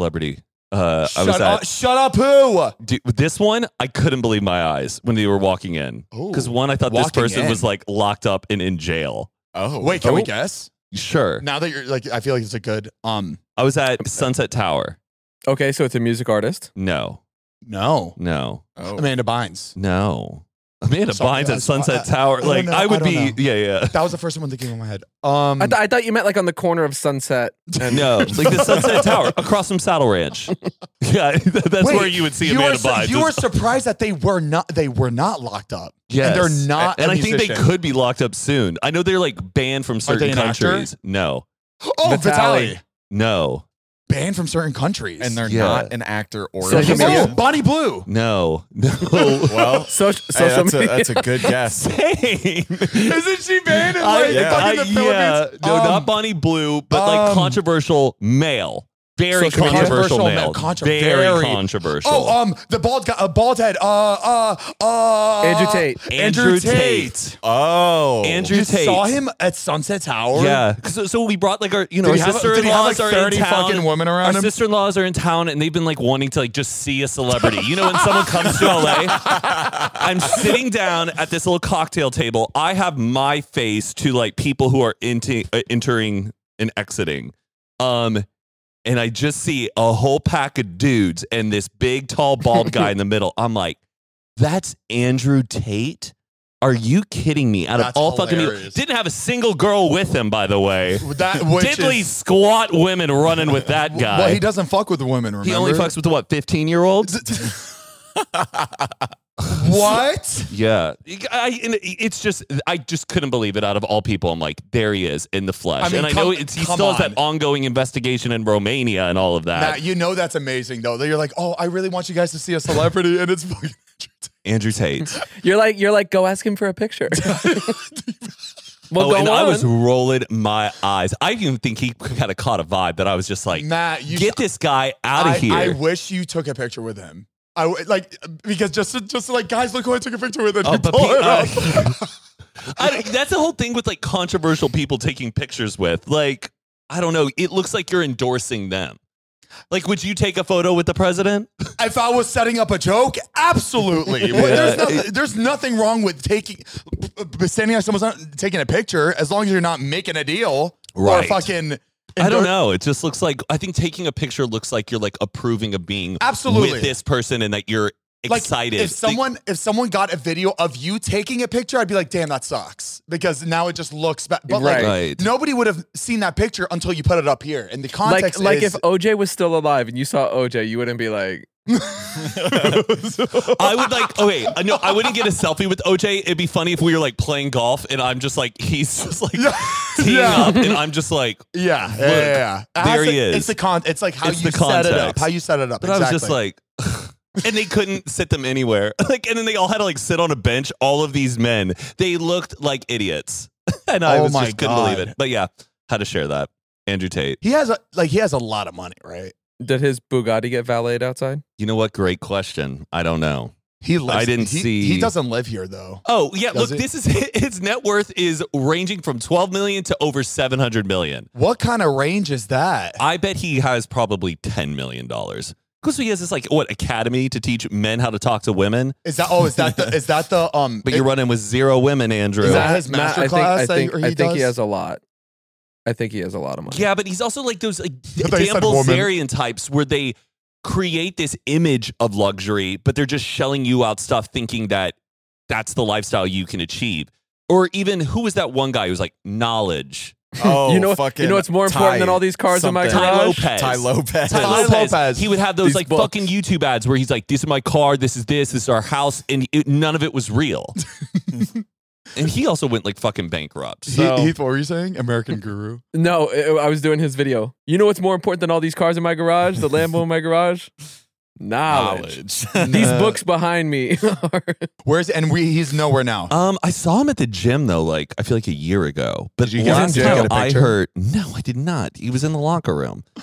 Shut up, who? Dude, this one, I couldn't believe my eyes when they were walking in. Because one, I thought this Walking person in. was like locked up and in jail. Oh, Wait, can we guess? Sure. Now that you're like, I feel like it's a good, I was at Sunset Tower. Okay, so it's a music artist. No. no. Oh. Amanda Bynes. No. Amanda Sorry, Bynes at Sunset Tower. I don't Like, know, I would I don't be, know. yeah. That was the first one that came in my head. I thought you meant like on the corner of Sunset. And No, like the Sunset Tower across from Saddle Ranch. Yeah, that's Wait, where you would see Amanda Bynes. You were surprised that they were not locked up. Yes. And they're not. And a I think they musician. could be locked up soon. I know they're like banned from they certain an actor? countries. No. Oh, Vitaly. Vitaly. No. Banned from certain countries. And they're Yeah. not an actor or Social a media? Oh, Bonnie Blue. No. No. Well, social media. that's a good guess. Same. Isn't she banned in like yeah. fucking the Philippines? No, not Bonnie Blue, but like controversial male. Very Social media? controversial male. Very. Very controversial. Oh, the bald guy, bald head. Andrew Tate. Andrew Tate. Oh. Andrew You Tate. saw him at Sunset Tower? Yeah. So we brought like our, Did our he have sister-in-laws like are in 30 town. fucking women around Our him? sister-in-laws are in town and they've been like wanting to like just see a celebrity. You know, when someone comes to LA, I'm sitting down at this little cocktail table. I have my face to like people who are entering and exiting. And I just see a whole pack of dudes and this big, tall, bald guy in the middle. I'm like, that's Andrew Tate? Are you kidding me? Out of That's all fucking hilarious. people. Didn't have a single girl with him, by the way. That which Diddly is, squat women running with that guy. well, he doesn't fuck with the women. Remember? He only fucks with the what, 15-year-olds? What? Yeah. It's just, I just couldn't believe it out of all people. I'm like, there he is in the flesh. I mean, and I know come he still has on. that ongoing investigation in Romania and all of that. Matt, you know that's amazing though. That you're like, oh, I really want you guys to see a celebrity, and it's fucking Andrew Tate. You're like, go ask him for a picture. Well, Oh, go and on. I was rolling my eyes. I even think he kind of caught a vibe that I was just like, Matt. You get this guy out of here. I wish you took a picture with him. Like because just to like, guys, look who I took a picture with. And Oh, you but pull it up. that's the whole thing with like controversial people taking pictures with. Like, I don't know. It looks like you're endorsing them. Like, would you take a photo with the president? If I was setting up a joke, absolutely. There's nothing wrong with standing on someone's taking a picture as long as you're not making a deal or Right. fucking. I don't know. It just looks like, I think taking a picture looks like you're like approving of being Absolutely. with this person and that you're Like, excited. if someone got a video of you taking a picture, I'd be like, damn, that sucks. Because now it just looks bad. But like, Right. nobody would have seen that picture until you put it up here. And the context like is, if OJ was still alive and you saw OJ, you wouldn't be like, I would like, okay, no, I wouldn't get a selfie with OJ. It'd be funny if we were like playing golf and I'm just like, he's just like teeing up and I'm just like, yeah. there he is. It's it's like how It's you the set it up. context. How you set it up. but exactly. I was just like, and they couldn't sit them anywhere. Like, and then they all had to like sit on a bench. All of these men, they looked like idiots. And I Oh was my just couldn't believe God. it. But yeah, had to share that. Andrew Tate. he has a lot of money, right? did his Bugatti get valeted outside? You know what? Great question. I don't know. He lives, I didn't he, see- He doesn't live here though. Oh yeah, Does look, it? this is his net worth is ranging from 12 million to over 700 million. What kind of range is that? I bet he has probably $10 million. Because he has this like academy to teach men how to talk to women. Is that the But you're running with 0 women, Andrew. Is that his Matt, master class I think that he he does? has a lot. I think he has a lot of money. Yeah, but he's also like those like, thought you Dan said woman. Bilzerian types where they create this image of luxury, but they're just shelling you out stuff thinking that that's the lifestyle you can achieve. Or even, who was that one guy who was like, knowledge? Oh, you know fucking what's more important than all these cars in my something. Ty garage? Lopez. Ty Lopez. Ty Ty Lopez. Lopez. He would have those These like books. fucking YouTube ads where he's like, this is my car, this is our house, and none of it was real. And he also went like fucking bankrupt. So Heath, what were you saying? American Guru. No, I was doing his video. You know what's more important than all these cars in my garage? The Lambo in my garage? Knowledge. These books behind me are... He's nowhere now. I saw him at the gym though, like I feel like a year ago. But Did you get last him? Did you time get a I picture? heard, no, I did not. He was in the locker room.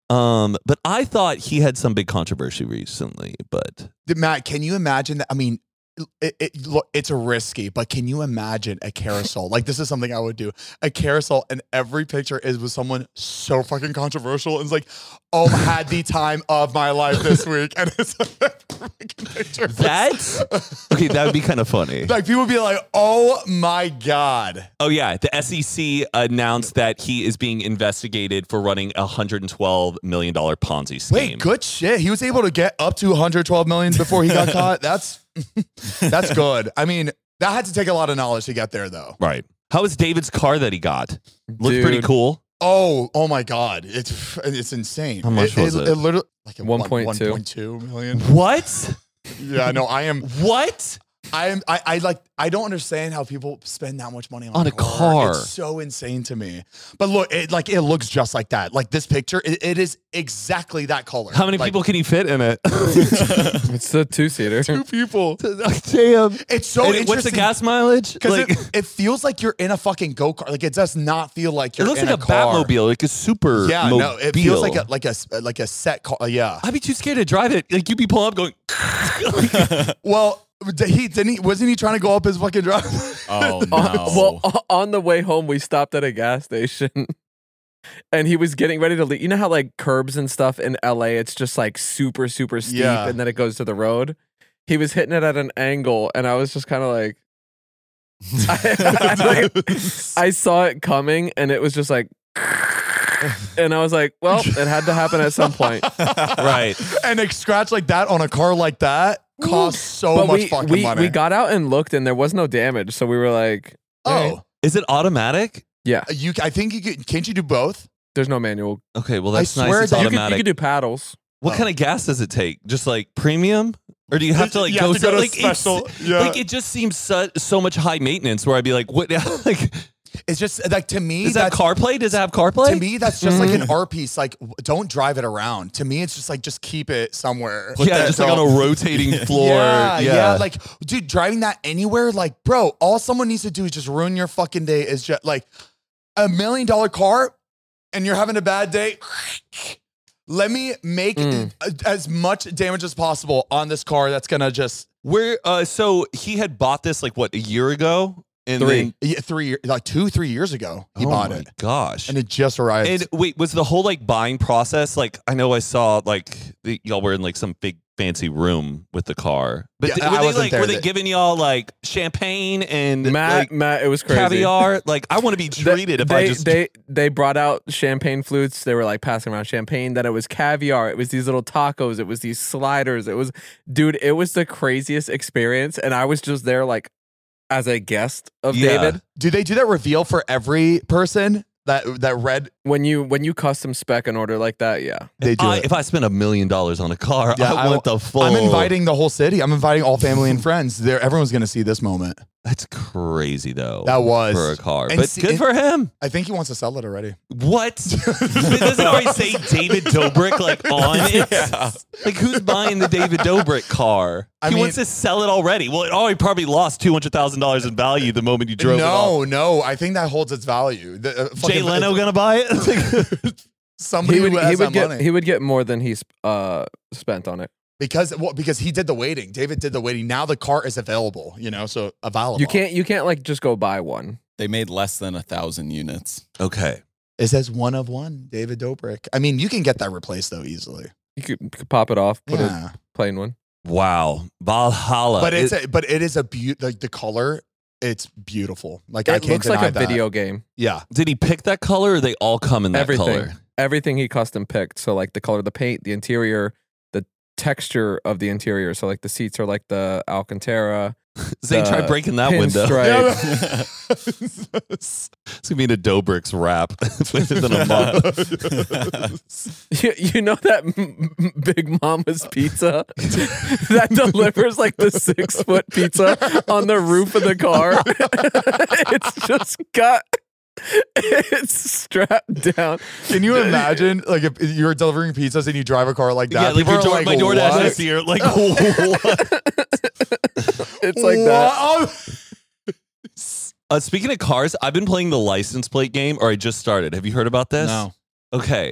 But I thought he had some big controversy recently. But Matt, can you imagine that? I mean, it's risky, but can you imagine a carousel? Like, this is something I would do. A carousel, and every picture is with someone so fucking controversial. And it's like, oh, I had the time of my life this week. And it's a freaking picture. Okay, that would be kind of funny. Like, people would be like, oh my God. Oh, yeah. The SEC announced that he is being investigated for running a $112 million Ponzi scheme. Wait, good shit. He was able to get up to 112 million before he got caught. That's good. I mean, that had to take a lot of knowledge to get there, though. Right. How was David's car that he got? Looked pretty cool. Oh my God. It's insane. How much was it? It literally like 1.2 million. What? Yeah, no, I am. What? I don't understand how people spend that much money on a car. It's so insane to me. But look, it looks just like that. Like this picture, it is exactly that color. How many people can he fit in it? It's a 2-seater. 2 people. Damn. It's so interesting. What's the gas mileage? Because it feels like you're in a fucking go-kart. Like it does not feel like you're in a car. It looks like a Batmobile, like a super mobile. It feels like a set car. Yeah. I'd be too scared to drive it. Like you'd be pulling up going. Well, wasn't he trying to go up his fucking driveway? Oh no. Well, on the way home, we stopped at a gas station. And he was getting ready to leave. You know how like curbs and stuff in LA, it's just like super, super steep and then it goes to the road? He was hitting it at an angle and I was just kind of like, I saw it coming and it was just like, and I was like, well, it had to happen at some point. Right. And a scratch like that on a car like that costs so much fucking money. We got out and looked and there was no damage. So we were like, oh. Is it automatic? Yeah. I think you could. Can't you do both? There's no manual. Okay, well that's I nice. swear It's that automatic. You could do paddles. What kind of gas does it take? Just like premium? Or do you have to like go to like special? Like it just seems so much high maintenance where I'd be like, what? Like, it's just like to me. Is that CarPlay? Does it have CarPlay? To me, that's just like an art piece. Like, don't drive it around. To me, it's just like just keep it somewhere. Just like on a rotating floor. Yeah. Like, dude, driving that anywhere, like, bro, all someone needs to do is just ruin your fucking day. Is just like $1 million car, and you're having a bad day. Let me make as much damage as possible on this car. That's gonna just so he had bought this like what, a year ago? And 3 years, like 2-3 years ago, he bought it. Gosh. And it just arrived. And wait, was the whole like buying process like, I know I saw like y'all were in like some big fancy room with the car, but were they giving y'all like champagne and Matt, it was crazy. Caviar? Like I want to be treated they brought out champagne flutes. They were like passing around champagne. Then it was caviar. It was these little tacos. It was these sliders. It was the craziest experience. And I was just there like as a guest of David. Do they do that reveal for every person that read when you custom spec an order like that? Yeah, they do. If I spend $1 million on a car, I want the full. I'm inviting the whole city. I'm inviting all family and friends. Everyone's going to see this moment. That's crazy, though. That was for a car, but good for him. I think he wants to sell it already. What? Does it already say David Dobrik like on it? Yeah. Like who's buying the David Dobrik car? He wants to sell it already. Well, it already probably lost $200,000 in value the moment you drove it off. No, I think that holds its value. Jay Leno gonna buy it? Somebody who has that money. He would get more than he spent on it. Because he did the waiting. David did the waiting. Now the car is available, so available. You can't like just go buy one. They made less than 1,000 units. Okay. It says one of one, David Dobrik. I mean, you can get that replaced though easily. You could pop it off, put a plain one. Wow. Valhalla. But it is a like the color, it's beautiful. Like it looks like a video game. Yeah. Did he pick that color or they all come in that color? Everything he custom picked. So like the color of the paint, the interior, the texture of the interior. So like the seats are like the Alcantara. Zay, try breaking that window. It's gonna be in a Dobrik's wrap within a month. You know that Big Mama's Pizza that delivers like the 6-foot pizza on the roof of the car? It's strapped down. Can you imagine, like, if you were delivering pizzas and you drive a car like that? Yeah, like my DoorDash is here. Like, what? It's like that. Speaking of cars, I've been playing the license plate game, or I just started. Have you heard about this? No. Okay.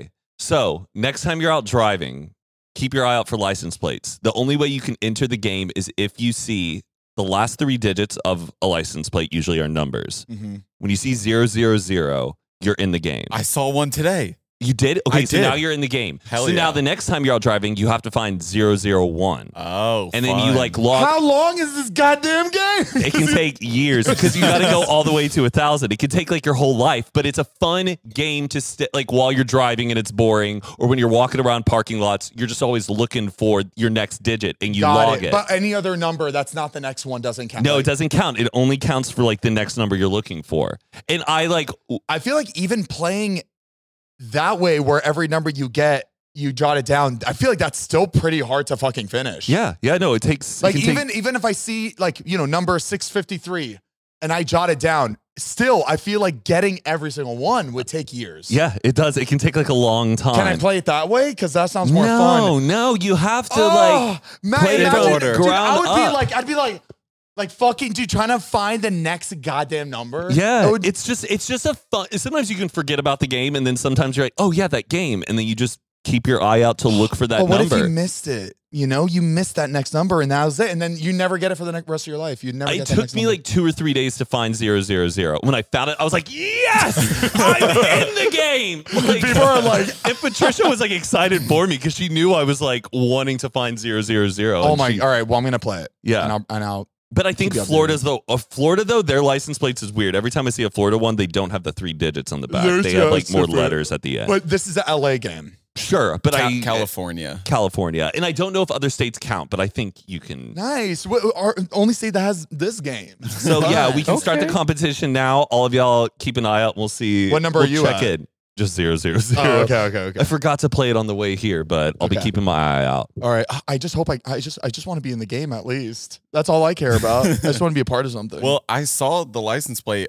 So next time you're out driving, keep your eye out for license plates. The only way you can enter the game is if you see the last 3 digits of a license plate usually are numbers. Mm-hmm. When you see 000, you're in the game. I saw one today. You did? Okay, I so did. now you're in the game. Hell so yeah. now the next time you're out driving, you have to find 001. Oh, and then you fun. log. How long is this goddamn game? It can take years because you got to go all the way to 1,000. It can take like your whole life, but it's a fun game to like while you're driving and it's boring, or when you're walking around parking lots, you're just always looking for your next digit and you log it. But any other number that's not the next one doesn't count. No, Like, it doesn't count. It only counts for like the next number you're looking for. And I feel like even playing that way, where every number you get, you jot it down. I feel like that's still pretty hard to fucking finish. yeah, no, it takes Like it can even if I see like, number 653 and I jot it down, still I feel like getting every single one would take years. yeah, it does. It can take like a long time. Can I play it that way? Because that sounds more fun. No, you have to Man, play it in imagine- order. Dude, Ground I'd be like fucking dude, trying to find the next goddamn number. Yeah, It would- it's just a fun. Sometimes you can forget about the game, and then sometimes you're like, oh yeah, that game, and then you just keep your eye out to look for that but what number. if you missed it? You missed that next number, and that was it, and then you never get it for the rest of your life. You never. It get that took next me number. like 2 or 3 days to find 000. When I found it, I was like, yes, I'm in the game. Like, People are like, and Patricia was like excited for me because she knew I was like wanting to find 000. oh and my! she- All right, well I'm gonna play it. Yeah. and I'll But I think Keep you updated. Florida though, their license plates is weird. Every time I see a Florida one, they don't have the 3 digits on the back. There's They have like just more different. letters at the end. But this is a LA game. Sure, but California. California, and I don't know if other states count, but I think you can. Nice. Our only state that has this game. So yeah, we can start the Okay. competition now. All of y'all keep an eye out. We'll see. What number we'll are you check at? it. Just 000. Oh, okay. I forgot to play it on the way here, but I'll be Okay. keeping my eye out. All right. I just hope I just want to be in the game at least. That's all I care about. I just want to be a part of something. Well, I saw the license plate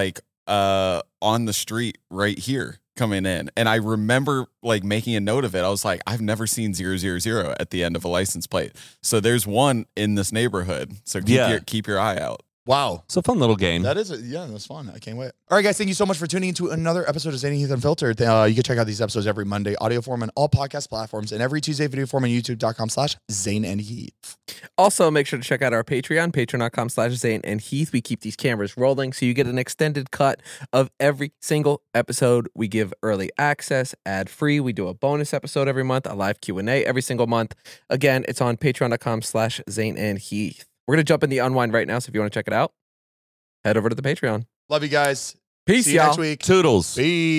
on the street right here coming in, and I remember like making a note of it. I was like, I've never seen 000 at the end of a license plate. So there's one in this neighborhood. So keep your eye out. wow. It's a fun little game. That's fun. I can't wait. All right, guys, thank you so much for tuning into another episode of Zane and Heath Unfiltered. You can check out these episodes every Monday, audio form on all podcast platforms, and every Tuesday, video form on youtube.com/Zane and Heath. Also, make sure to check out our Patreon, patreon.com/Zane and Heath. We keep these cameras rolling, so you get an extended cut of every single episode. We give early access, ad-free. We do a bonus episode every month, a live Q&A every single month. Again, it's on patreon.com/Zane and Heath. We're going to jump in the unwind right now, so if you want to check it out, head over to the Patreon. Love you guys. Peace, See you y'all. next week. Toodles.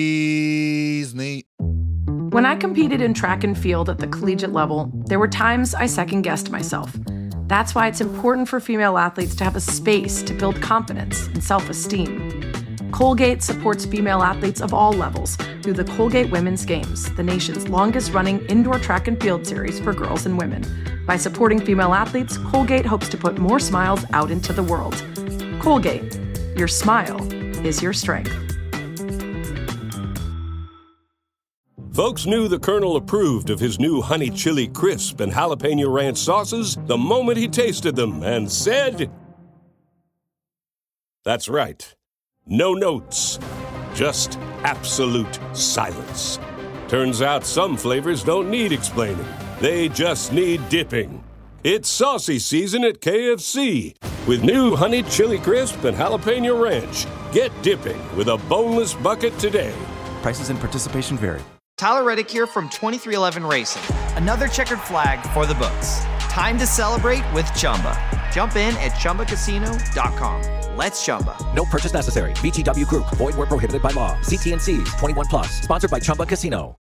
Peace. Neat. When I competed in track and field at the collegiate level, there were times I second-guessed myself. That's why it's important for female athletes to have a space to build confidence and self-esteem. Colgate supports female athletes of all levels through the Colgate Women's Games, the nation's longest-running indoor track and field series for girls and women. By supporting female athletes, Colgate hopes to put more smiles out into the world. Colgate, your smile is your strength. Folks knew the Colonel approved of his new Honey Chili Crisp and Jalapeno Ranch sauces the moment he tasted them and said, "That's right. No notes. Just absolute silence." Turns out some flavors don't need explaining. They just need dipping. It's saucy season at KFC with new Honey Chili Crisp and Jalapeno Ranch. Get dipping with a boneless bucket today. Prices and participation vary. Tyler Reddick here from 2311 Racing. Another checkered flag for the books. Time to celebrate with Chumba. Jump in at ChumbaCasino.com. Let's Chumba. No purchase necessary. VGW Group. Void where prohibited by law. See T&Cs. 21 plus. Sponsored by Chumba Casino.